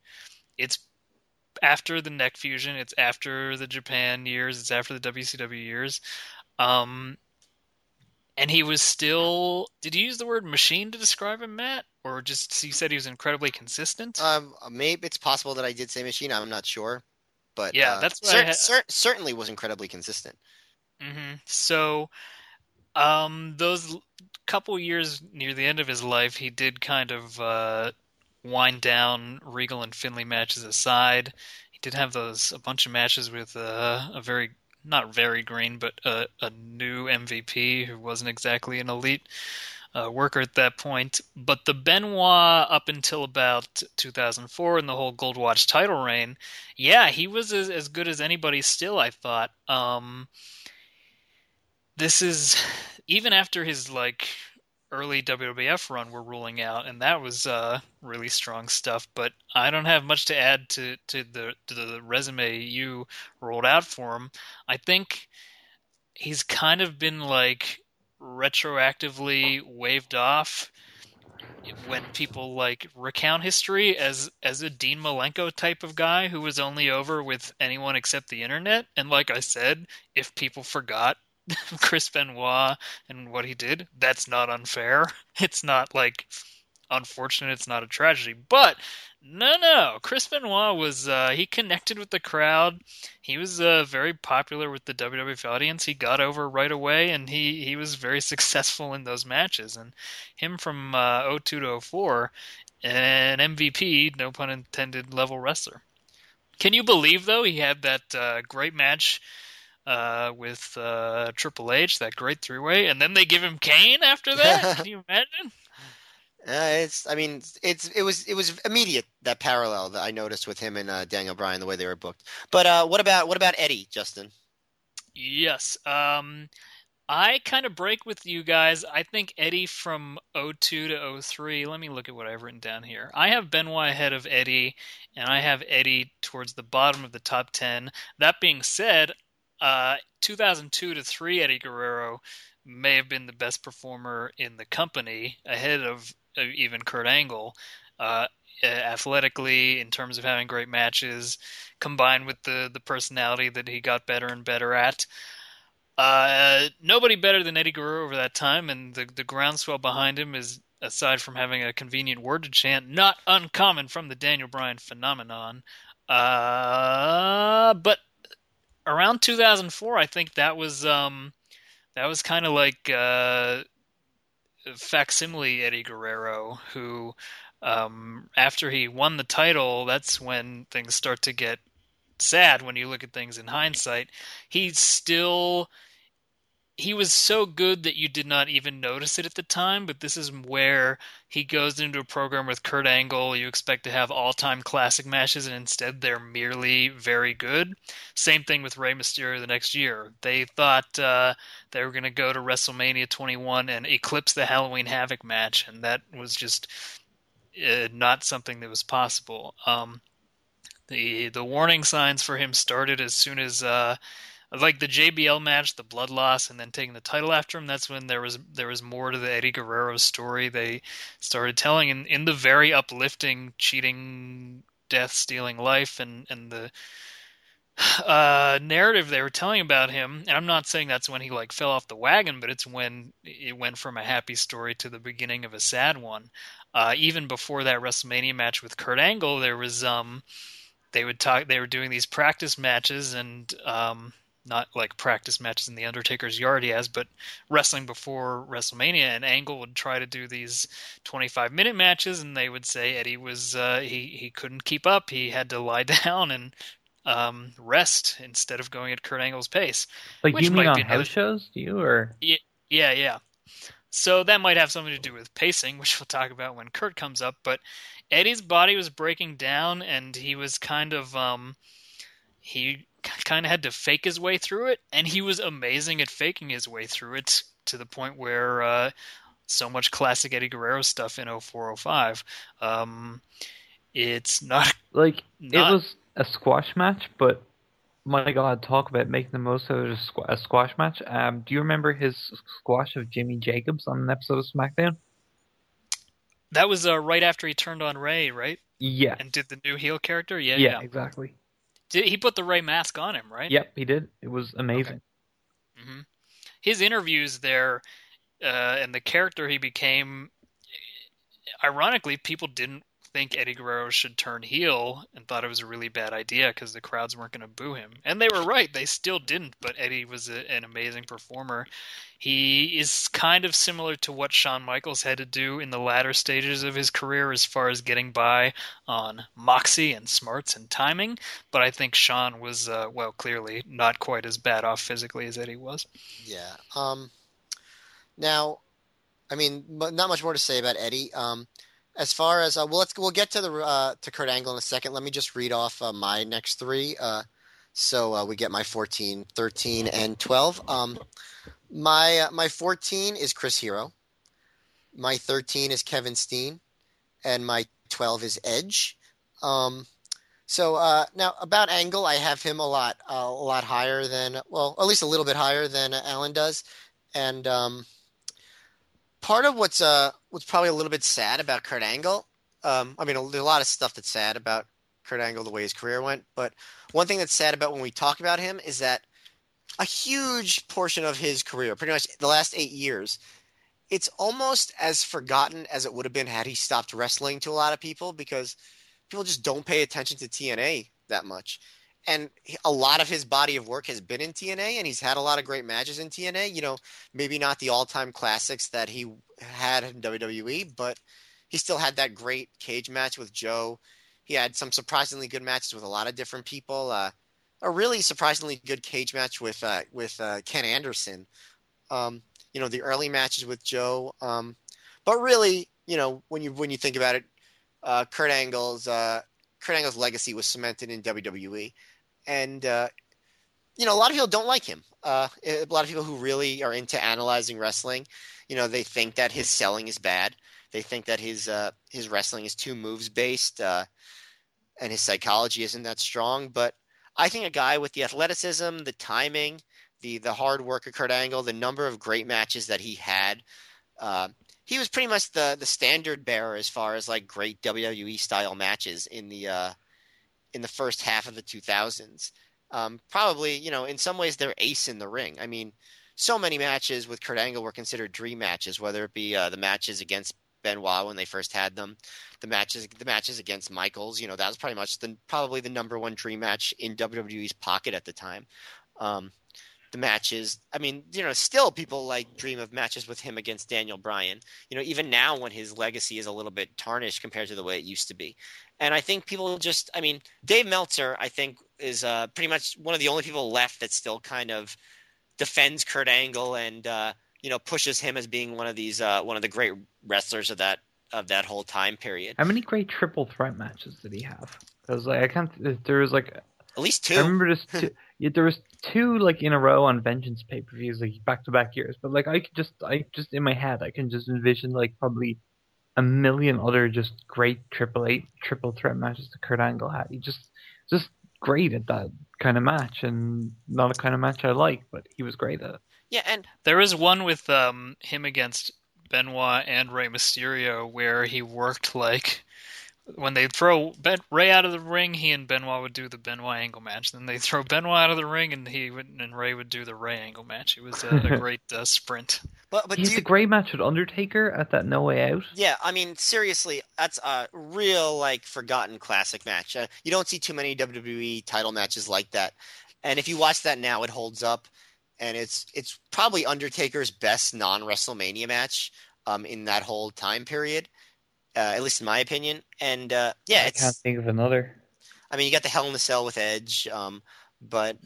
after the neck fusion, it's after the Japan years, it's after the WCW years. And he was still. Did you use the word machine to describe him, Matt? Or just you said he was incredibly consistent? Maybe it's possible that I did say machine. I'm not sure, but Yeah, that's what I had. certainly was incredibly consistent. So, those couple years near the end of his life, he did kind of wind down Regal and Finlay matches aside. He did have a bunch of matches with a very, not very green, but a new MVP who wasn't exactly an elite worker at that point. But the Benoit up until about 2004 and the whole Gold Watch title reign, yeah, he was as good as anybody still, I thought. This is even after his early WWF run we're ruling out, and that was really strong stuff. But I don't have much to add to the resume you rolled out for him. I think he's kind of been retroactively waved off when people recount history as a Dean Malenko type of guy who was only over with anyone except the internet. And like I said, if people forgot Chris Benoit and what he did, that's not unfair. It's not unfortunate, it's not a tragedy. But no, Chris Benoit was he connected with the crowd. He was very popular with the WWF audience. He got over right away, and he was very successful in those matches. And him from 02 to 04, an MVP, no pun intended, level wrestler. Can you believe, though, he had that great match with Triple H, that great three-way, and then they give him Kane after that? Can you imagine? It was immediate, that parallel that I noticed with him and Daniel Bryan, the way they were booked. But what about Eddie, Justin? Yes, I kind of break with you guys. I think Eddie from 02 to 03. Let me look at what I've written down here. I have Benoit ahead of Eddie, and I have Eddie towards the bottom of the top 10. That being said, 2002 to 3 Eddie Guerrero may have been the best performer in the company, ahead of even Kurt Angle, athletically, in terms of having great matches, combined with the personality that he got better and better at. Nobody better than Eddie Guerrero over that time, and the groundswell behind him is, aside from having a convenient word to chant, not uncommon from the Daniel Bryan phenomenon. But around 2004, I think that was kind of like facsimile Eddie Guerrero, who after he won the title, that's when things start to get sad when you look at things in hindsight. He was so good that you did not even notice it at the time, but this is where he goes into a program with Kurt Angle. You expect to have all-time classic matches, and instead they're merely very good. Same thing with Rey Mysterio the next year. They thought they were going to go to WrestleMania 21 and eclipse the Halloween Havoc match, and that was just not something that was possible. The warning signs for him started as soon as like the JBL match, the blood loss, and then taking the title after him. That's when there was more to the Eddie Guerrero story. They started telling in the very uplifting, cheating, death, stealing life, and the narrative they were telling about him. And I'm not saying that's when he fell off the wagon, but it's when it went from a happy story to the beginning of a sad one. Even before that WrestleMania match with Kurt Angle, there was they were doing these practice matches, and not like practice matches in the Undertaker's yard he has, but wrestling before WrestleMania, and Angle would try to do these 25-minute matches, and they would say Eddie was he couldn't keep up. He had to lie down and rest instead of going at Kurt Angle's pace. Like, do you mean on house shows? Do you, or? Yeah. So that might have something to do with pacing, which we'll talk about when Kurt comes up, but Eddie's body was breaking down, and he was kind of had to fake his way through it, and he was amazing at faking his way through it, to the point where so much classic Eddie Guerrero stuff in 04-05. It's not it was a squash match, but my God, talk about making the most out of a squash match. Do you remember his squash of Jimmy Jacobs on an episode of SmackDown? That was right after he turned on Ray, right? Yeah. And did the new heel character? Yeah, exactly. He put the Ray mask on him, right? Yep, he did. It was amazing. Okay. Mm-hmm. His interviews there, and the character he became. Ironically, people didn't think Eddie Guerrero should turn heel and thought it was a really bad idea because the crowds weren't going to boo him. And they were right. They still didn't, but Eddie was an amazing performer. He is kind of similar to what Shawn Michaels had to do in the latter stages of his career as far as getting by on moxie and smarts and timing. But I think Shawn was, clearly not quite as bad off physically as Eddie was. Yeah. Now, I mean, not much more to say about Eddie. As far as we'll get to to Kurt Angle in a second. Let me just read off my next three. So we get my 14, 13, and 12. My 14 is Chris Hero. My 13 is Kevin Steen, and my 12 is Edge. So now about Angle, I have him a lot higher than, well, at least a little bit higher than Alan does, and part of what's probably a little bit sad about Kurt Angle, I mean, there's a lot of stuff that's sad about Kurt Angle, the way his career went, but one thing that's sad about when we talk about him is that a huge portion of his career, pretty much the last 8 years, it's almost as forgotten as it would have been had he stopped wrestling to a lot of people, because people just don't pay attention to TNA that much. And a lot of his body of work has been in TNA, and he's had a lot of great matches in TNA. You know, maybe not the all-time classics that he had in WWE, but he still had that great cage match with Joe. He had some surprisingly good matches with a lot of different people. A really surprisingly good cage match with Ken Anderson. You know, the early matches with Joe. But really, you know, when you think about it, Kurt Angle's legacy was cemented in WWE. And, you know, a lot of people don't like him. A lot of people who really are into analyzing wrestling, you know, they think that his selling is bad. They think that his wrestling is too moves based, and his psychology isn't that strong. But I think a guy with the athleticism, the timing, the hard work of Kurt Angle, the number of great matches that he had, he was pretty much the standard bearer as far as like great WWE style matches in the first half of the 2000s. Probably, you know, in some ways they're ace in the ring. I mean, so many matches with Kurt Angle were considered dream matches, whether it be the matches against Benoit when they first had them, the matches against Michaels. You know, that was pretty much probably the number one dream match in WWE's pocket at the time. The matches, I mean, you know, still people like dream of matches with him against Daniel Bryan, you know, even now when his legacy is a little bit tarnished compared to the way it used to be. And I think people just, I mean, Dave Meltzer, I think, is pretty much one of the only people left that still kind of defends Kurt Angle and, you know, pushes him as being one of the great wrestlers of that whole time period. How many great triple threat matches did he have? Because like, there was like at least two. I remember just two. Yeah, there was two like in a row on Vengeance pay-per-views, like back-to-back years. But like I just in my head, I can just envision like probably a million other just great triple threat matches that Kurt Angle had. He just great at that kind of match, and not a kind of match I like, but he was great at it. Yeah, and there was one with him against Benoit and Rey Mysterio where he worked like. When they'd throw Rey out of the ring, he and Benoit would do the Benoit Angle match. Then they'd throw Benoit out of the ring, and Rey would do the Rey Angle match. It was a great sprint. But he had a great match with Undertaker at that No Way Out. Yeah, I mean, seriously, that's a real, like, forgotten classic match. You don't see too many WWE title matches like that. And if you watch that now, it holds up. And it's probably Undertaker's best non-WrestleMania match in that whole time period. At least in my opinion, and I can't think of another. I mean, you got the Hell in a Cell with Edge, but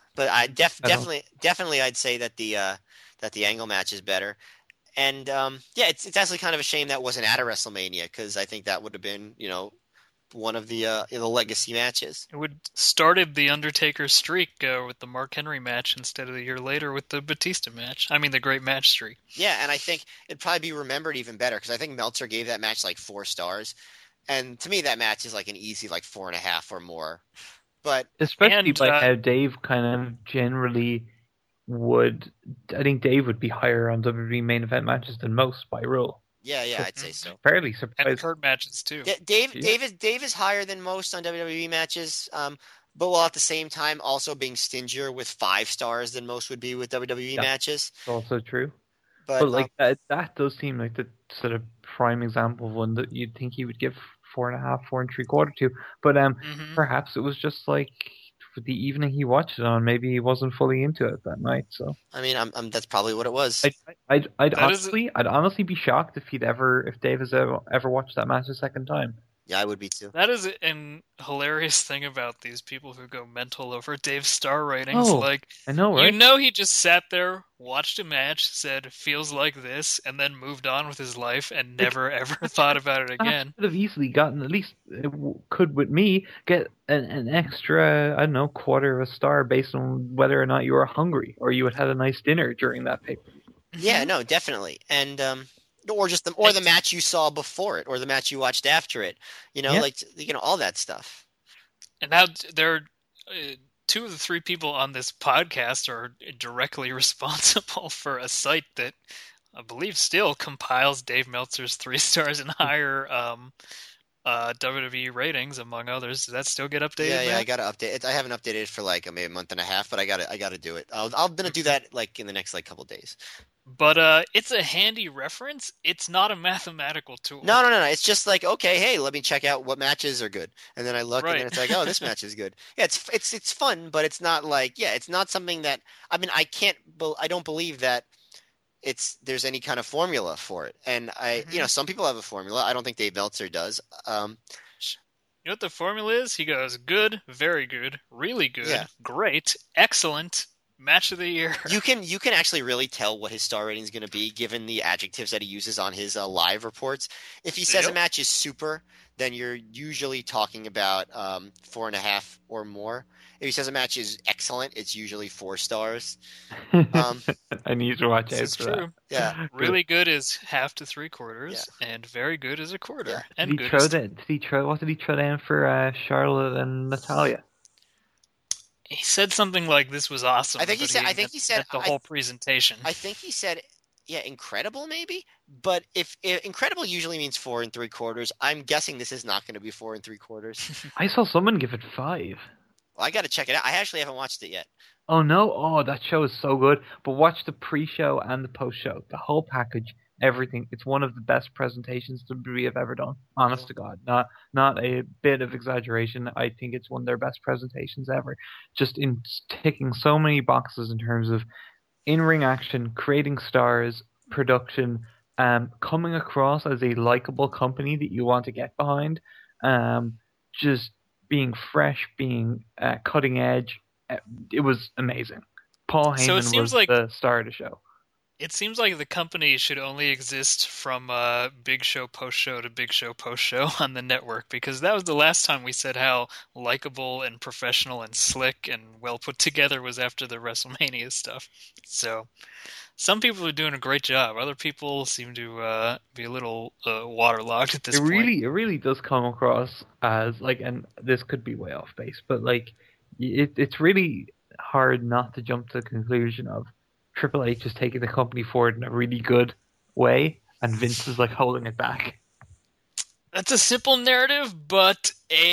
I definitely I'd say that the Angle match is better, and it's actually kind of a shame that wasn't at a WrestleMania, because I think that would have been, you know, one of the legacy matches. It would started the Undertaker streak with the Mark Henry match instead of a year later with the Batista match. I mean, the great match streak. Yeah, and I think it'd probably be remembered even better, because I think Meltzer gave that match like 4 stars, and to me that match is like an easy like 4.5 or more. But especially by how Dave kind of generally would, I think Dave would be higher on WWE main event matches than most by rule. Yeah, I'd say so. Fairly surprised. And Kurt matches too. Yeah, Dave is higher than most on WWE matches, but while at the same time also being stingier with 5 stars than most would be with WWE matches. It's also true. But like that does seem like the sort of prime example of one that you'd think he would give 4.5, 4.75 to. But perhaps it was just like for the evening he watched it on. Maybe he wasn't fully into it that night. So I mean, that's probably what it was. I'd honestly be shocked if Dave has ever watched that match a second time. Yeah, I would be too. That is an hilarious thing about these people who go mental over Dave's star ratings. Oh, like, I know, right? You know, he just sat there, watched a match, said "feels like this," and then moved on with his life and never ever thought about it again. Could have easily gotten, at least could with me, get an extra, I don't know, quarter of a star based on whether or not you were hungry or you had a nice dinner during that paper. Yeah, no, definitely, and or the match you saw before it, or the match you watched after it. All that stuff. And now there are 2 of the 3 people on this podcast are directly responsible for a site that I believe still compiles Dave Meltzer's 3 stars and higher WWE ratings, among others. Does that still get updated? Yeah, I got to update it. I haven't updated it for maybe a month and a half, but I got to do it. I'm gonna do that in the next couple days. But it's a handy reference. It's not a mathematical tool. No. It's just okay, hey, let me check out what matches are good, and then I look, and then it's oh, this match is good. Yeah, it's fun, but it's not it's not something that I mean I don't believe that there's any kind of formula for it, and some people have a formula. I don't think Dave Meltzer does. You know what the formula is? He goes good, very good, really good, great, excellent. Match of the year. You can actually really tell what his star rating is going to be given the adjectives that he uses on his live reports. If he says a match is super, then you're usually talking about 4.5 or more. If he says a match is excellent, it's usually 4 stars. I need to watch out for that. Yeah, really good is 1/2 to 3/4, and very good is 1/4. Yeah. And what did he throw down for Charlotte and Natalia? He said something like this was awesome. I think he said the whole presentation. I think he said, incredible maybe. But if incredible usually means 4 3/4, I'm guessing this is not going to be 4 3/4. I saw someone give it 5. Well, I got to check it out. I actually haven't watched it yet. Oh no! Oh, that show is so good. But watch the pre-show and the post-show, the whole package, everything. It's one of the best presentations WWE have ever done. Honest to God, not a bit of exaggeration. I think it's one of their best presentations ever. Just in ticking so many boxes in terms of in-ring action, creating stars, production, coming across as a likable company that you want to get behind, just being fresh, being cutting edge. It was amazing. Paul Heyman was the star of the show. It seems like the company should only exist from Big Show post-show to Big Show post-show on the network, because that was the last time we said how likable and professional and slick and well put together was after the WrestleMania stuff. So some people are doing a great job. Other people seem to be a little waterlogged at this point. It really does come across as and this could be way off base, but it's really hard not to jump to the conclusion of Triple H is taking the company forward in a really good way, and Vince is holding it back. That's a simple narrative, but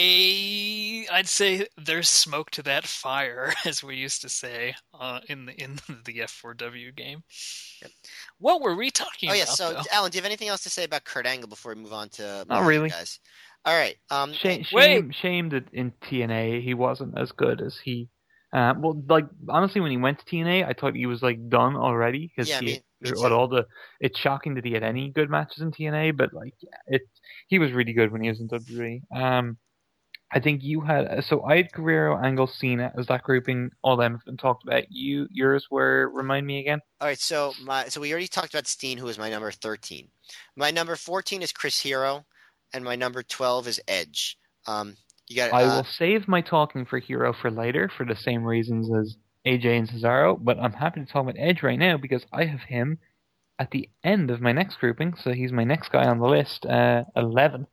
I'd say there's smoke to that fire, as we used to say in the F4W game. Yep. What were we talking about? So though? Alan, do you have anything else to say about Kurt Angle before we move on to not really, guys? All right. Shame that in TNA he wasn't as good as he. Honestly, when he went to TNA, I thought he was done already because it's shocking that he had any good matches in TNA, but he was really good when he was in WWE. I think you had I had Guerrero, Angle, Cena as that grouping. All them have been talked about. Yours were, remind me again. All right, so we already talked about Steen, who was my number 13. My number 14 is Chris Hero, and my number 12 is Edge. I will save my talking for Hero for later for the same reasons as AJ and Cesaro, but I'm happy to talk about Edge right now because I have him at the end of my next grouping, so he's my next guy on the list, 11.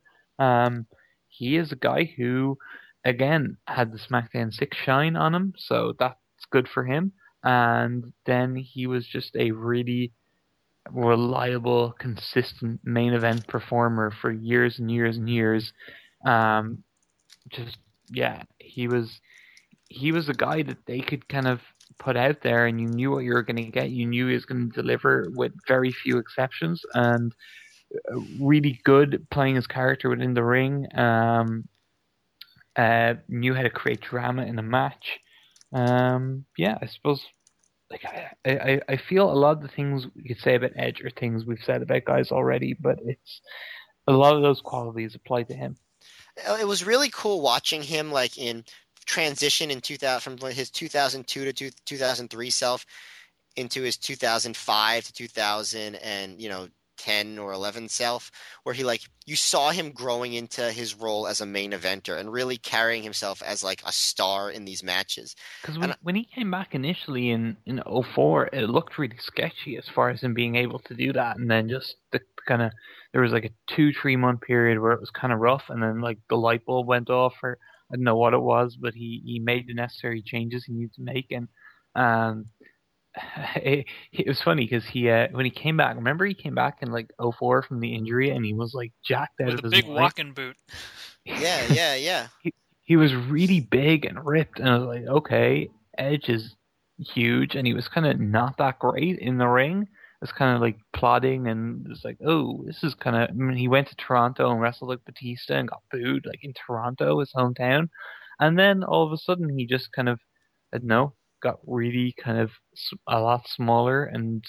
He is a guy who, again, had the SmackDown 6 shine on him, so that's good for him, and then he was just a really reliable, consistent main event performer for years and years and years. He was a guy that they could kind of put out there, and you knew what you were going to get. You knew he was going to deliver with very few exceptions, and really good playing his character within the ring. Knew how to create drama in a match. I suppose like I feel a lot of the things we could say about Edge are things we've said about guys already, but it's a lot of those qualities apply to him. It was really cool watching him like in transition in 2000 from his 2002 to 2003 self into his 2005 to 2000 and 10 or 11 self, where he you saw him growing into his role as a main eventer and really carrying himself as like a star in these matches. Because when he came back initially in 04, it looked really sketchy as far as him being able to do that, and then just there was like a 2-3 month period where it was kind of rough, and then like the light bulb went off, or I don't know what it was, but he made the necessary changes he needed to make, and it was funny because when he came back, remember he came back in like 04 from the injury, and he was like jacked out with of a his big mind. walking boot. Yeah. He was really big and ripped, and I was like, okay, Edge is huge, and he was kind of not that great in the ring. It was kind of like plodding, and it was like, oh, this is kind of. I mean, he went to Toronto and wrestled like Batista and got booed, like in Toronto, his hometown, and then all of a sudden he just kind of, I don't know, got really kind of a lot smaller, and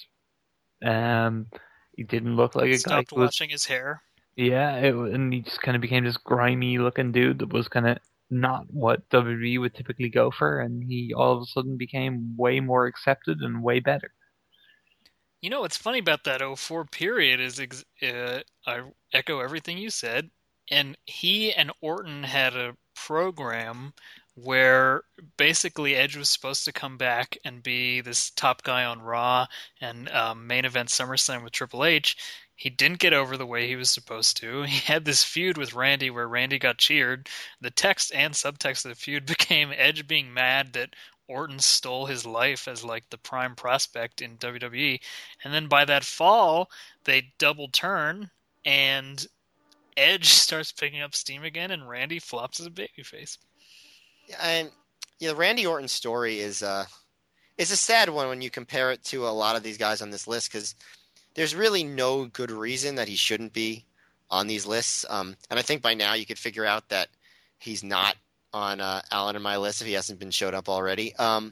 he didn't look like a guy. Stopped watching his hair. Yeah, and he just kind of became this grimy looking dude that was kind of not what WWE would typically go for, and he all of a sudden became way more accepted and way better. You know what's funny about that 04 period is I echo everything you said, and he and Orton had a program where basically Edge was supposed to come back and be this top guy on Raw and main event SummerSlam with Triple H. He didn't get over the way he was supposed to. He had this feud with Randy where Randy got cheered. The text and subtext of the feud became Edge being mad that Orton stole his life as like the prime prospect in WWE. And then by that fall, they double turn and Edge starts picking up steam again, and Randy flops as a babyface. And the Randy Orton story is a sad one when you compare it to a lot of these guys on this list, because there's really no good reason that he shouldn't be on these lists. And I think by now you could figure out that he's not on Alan and my list if he hasn't been showed up already. But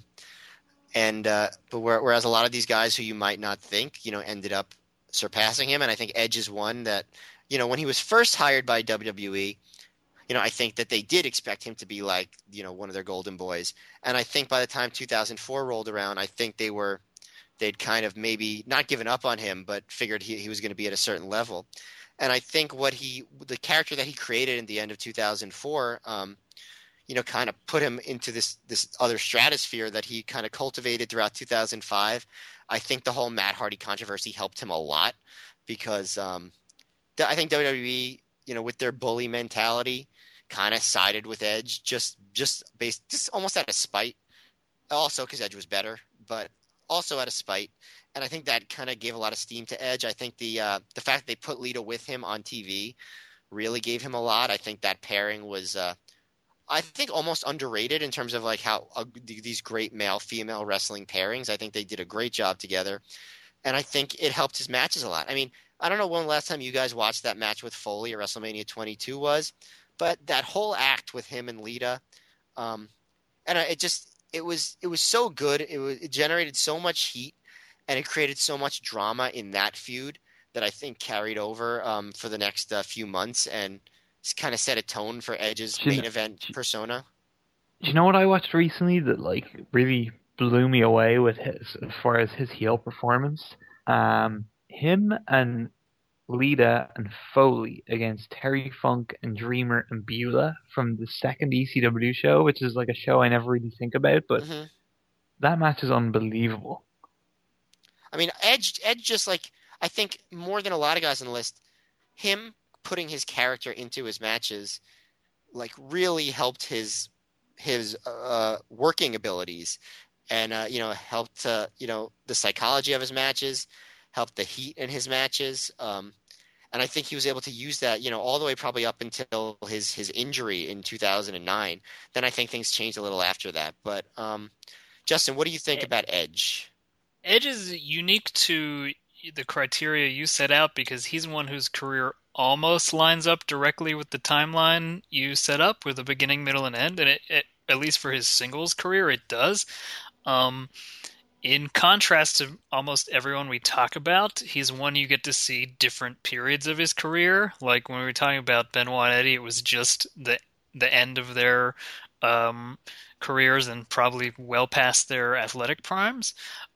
whereas a lot of these guys who you might not think, ended up surpassing him, and I think Edge is one that, when he was first hired by WWE, I think that they did expect him to be like, one of their golden boys. And I think by the time 2004 rolled around, I think they'd kind of maybe not given up on him, but figured he was going to be at a certain level. And I think the character that he created in the end of 2004, kind of put him into this other stratosphere that he kind of cultivated throughout 2005. I think the whole Matt Hardy controversy helped him a lot because I think WWE, with their bully mentality, kind of sided with Edge just almost out of spite. Also because Edge was better, but also out of spite. And I think that kind of gave a lot of steam to Edge. I think the fact that they put Lita with him on TV really gave him a lot. I think that pairing was, I think, almost underrated in terms of like how these great male-female wrestling pairings. I think they did a great job together. And I think it helped his matches a lot. I mean, I don't know when the last time you guys watched that match with Foley at WrestleMania 22 was, but that whole act with him and Lita, and it was so good. It generated so much heat, and it created so much drama in that feud that I think carried over for the next few months and kind of set a tone for Edge's main event persona. Do you know what I watched recently that like really blew me away with as far as his heel performance? Him and Lita and Foley against Terry Funk and Dreamer and Beulah from the second ECW show, which is like a show I never really think about, but that match is unbelievable. I mean, Edge just like, I think more than a lot of guys on the list, him putting his character into his matches like really helped his working abilities, and helped the psychology of his matches, helped the heat in his matches, and I think he was able to use that all the way probably up until his injury in 2009. Then I think things changed a little after that, but Justin, what do you think about Edge? Edge is unique to the criteria you set out because he's one whose career almost lines up directly with the timeline you set up with a beginning, middle, and end, and at least for his singles career, it does. In contrast to almost everyone we talk about, he's one you get to see different periods of his career. Like when we were talking about Benoit and Eddie, it was just the end of their careers and probably well past their athletic primes.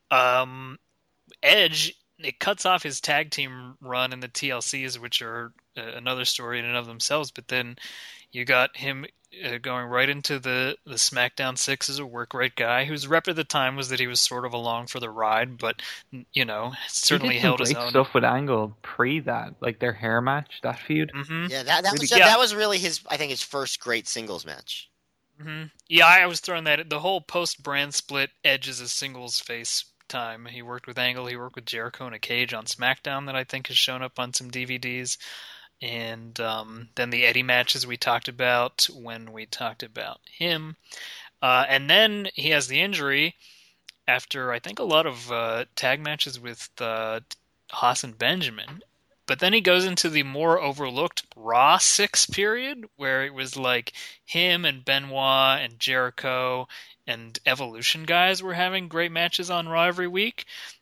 Edge, it cuts off his tag team run in the TLCs, which are another story in and of themselves. But then you got him going right into the SmackDown 6 as a work rate guy, whose rep at the time was that he was sort of along for the ride, but certainly held his own. He did some great stuff with Angle pre that, like their hair match, that feud. Mm-hmm. Yeah, that was really his first great singles match. Mm-hmm. Yeah, I was throwing that. The whole post-brand split, Edge is a singles face time. He worked with Angle, he worked with Jericho in a cage on SmackDown that I think has shown up on some DVDs. And then the Eddie matches we talked about when we talked about him. And then he has the injury after, I think, a lot of tag matches with Haas and Benjamin. But then he goes into the more overlooked Raw 6 period, where it was like him and Benoit and Jericho and Evolution guys were having great matches on Raw every week.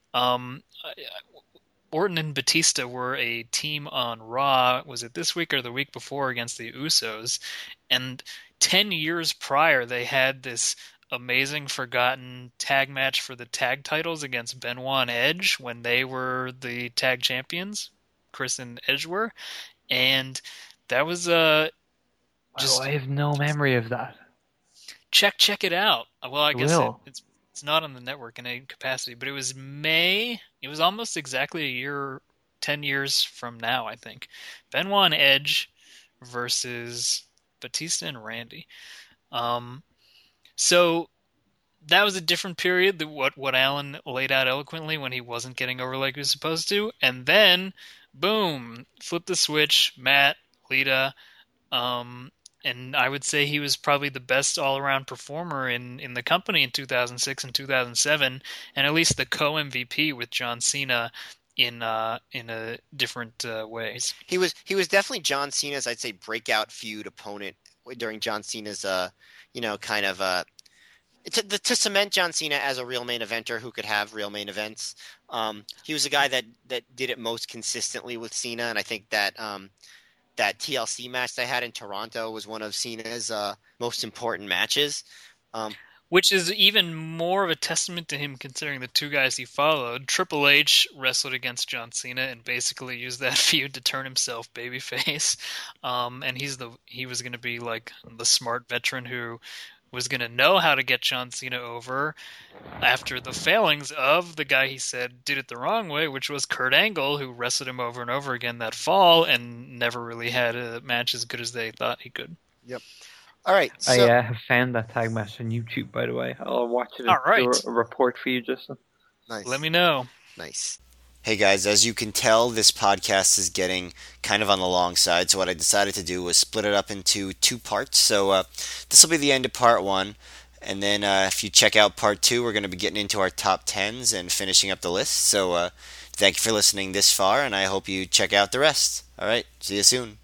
Orton and Batista were a team on Raw, was it this week or the week before, against the Usos? And 10 years prior, they had this amazing forgotten tag match for the tag titles against Benoit and Edge when they were the tag champions. Chris and Edge were, and that was I have no memory of that. Check it out. Well, I guess it's not on the network in any capacity, but it was May. It was almost exactly a year, 10 years from now, I think. Benoit and Edge versus Batista and Randy. So that was a different period than what Alan laid out eloquently when he wasn't getting over like he was supposed to, and then boom, flip the switch, Matt, Lita, and I would say he was probably the best all-around performer in the company in 2006 and 2007, and at least the co-MVP with John Cena in a different ways. He was definitely John Cena's, I'd say, breakout feud opponent during John Cena's to cement John Cena as a real main eventer who could have real main events. He was a guy that did it most consistently with Cena, and I think that that TLC match they had in Toronto was one of Cena's most important matches. Which is even more of a testament to him considering the two guys he followed. Triple H wrestled against John Cena and basically used that feud to turn himself babyface. And he was going to be like the smart veteran who was going to know how to get John Cena over after the failings of the guy he said did it the wrong way, which was Kurt Angle, who wrestled him over and over again that fall and never really had a match as good as they thought he could. Yep. All right. So, I have found that tag match on YouTube, by the way. I'll watch it and do a report for you, Justin. Nice. Let me know. Nice. Hey guys, as you can tell, this podcast is getting kind of on the long side, so what I decided to do was split it up into 2 parts. So this will be the end of part 1, and then if you check out part 2, we're going to be getting into our top 10s and finishing up the list. So thank you for listening this far, and I hope you check out the rest. All right, see you soon.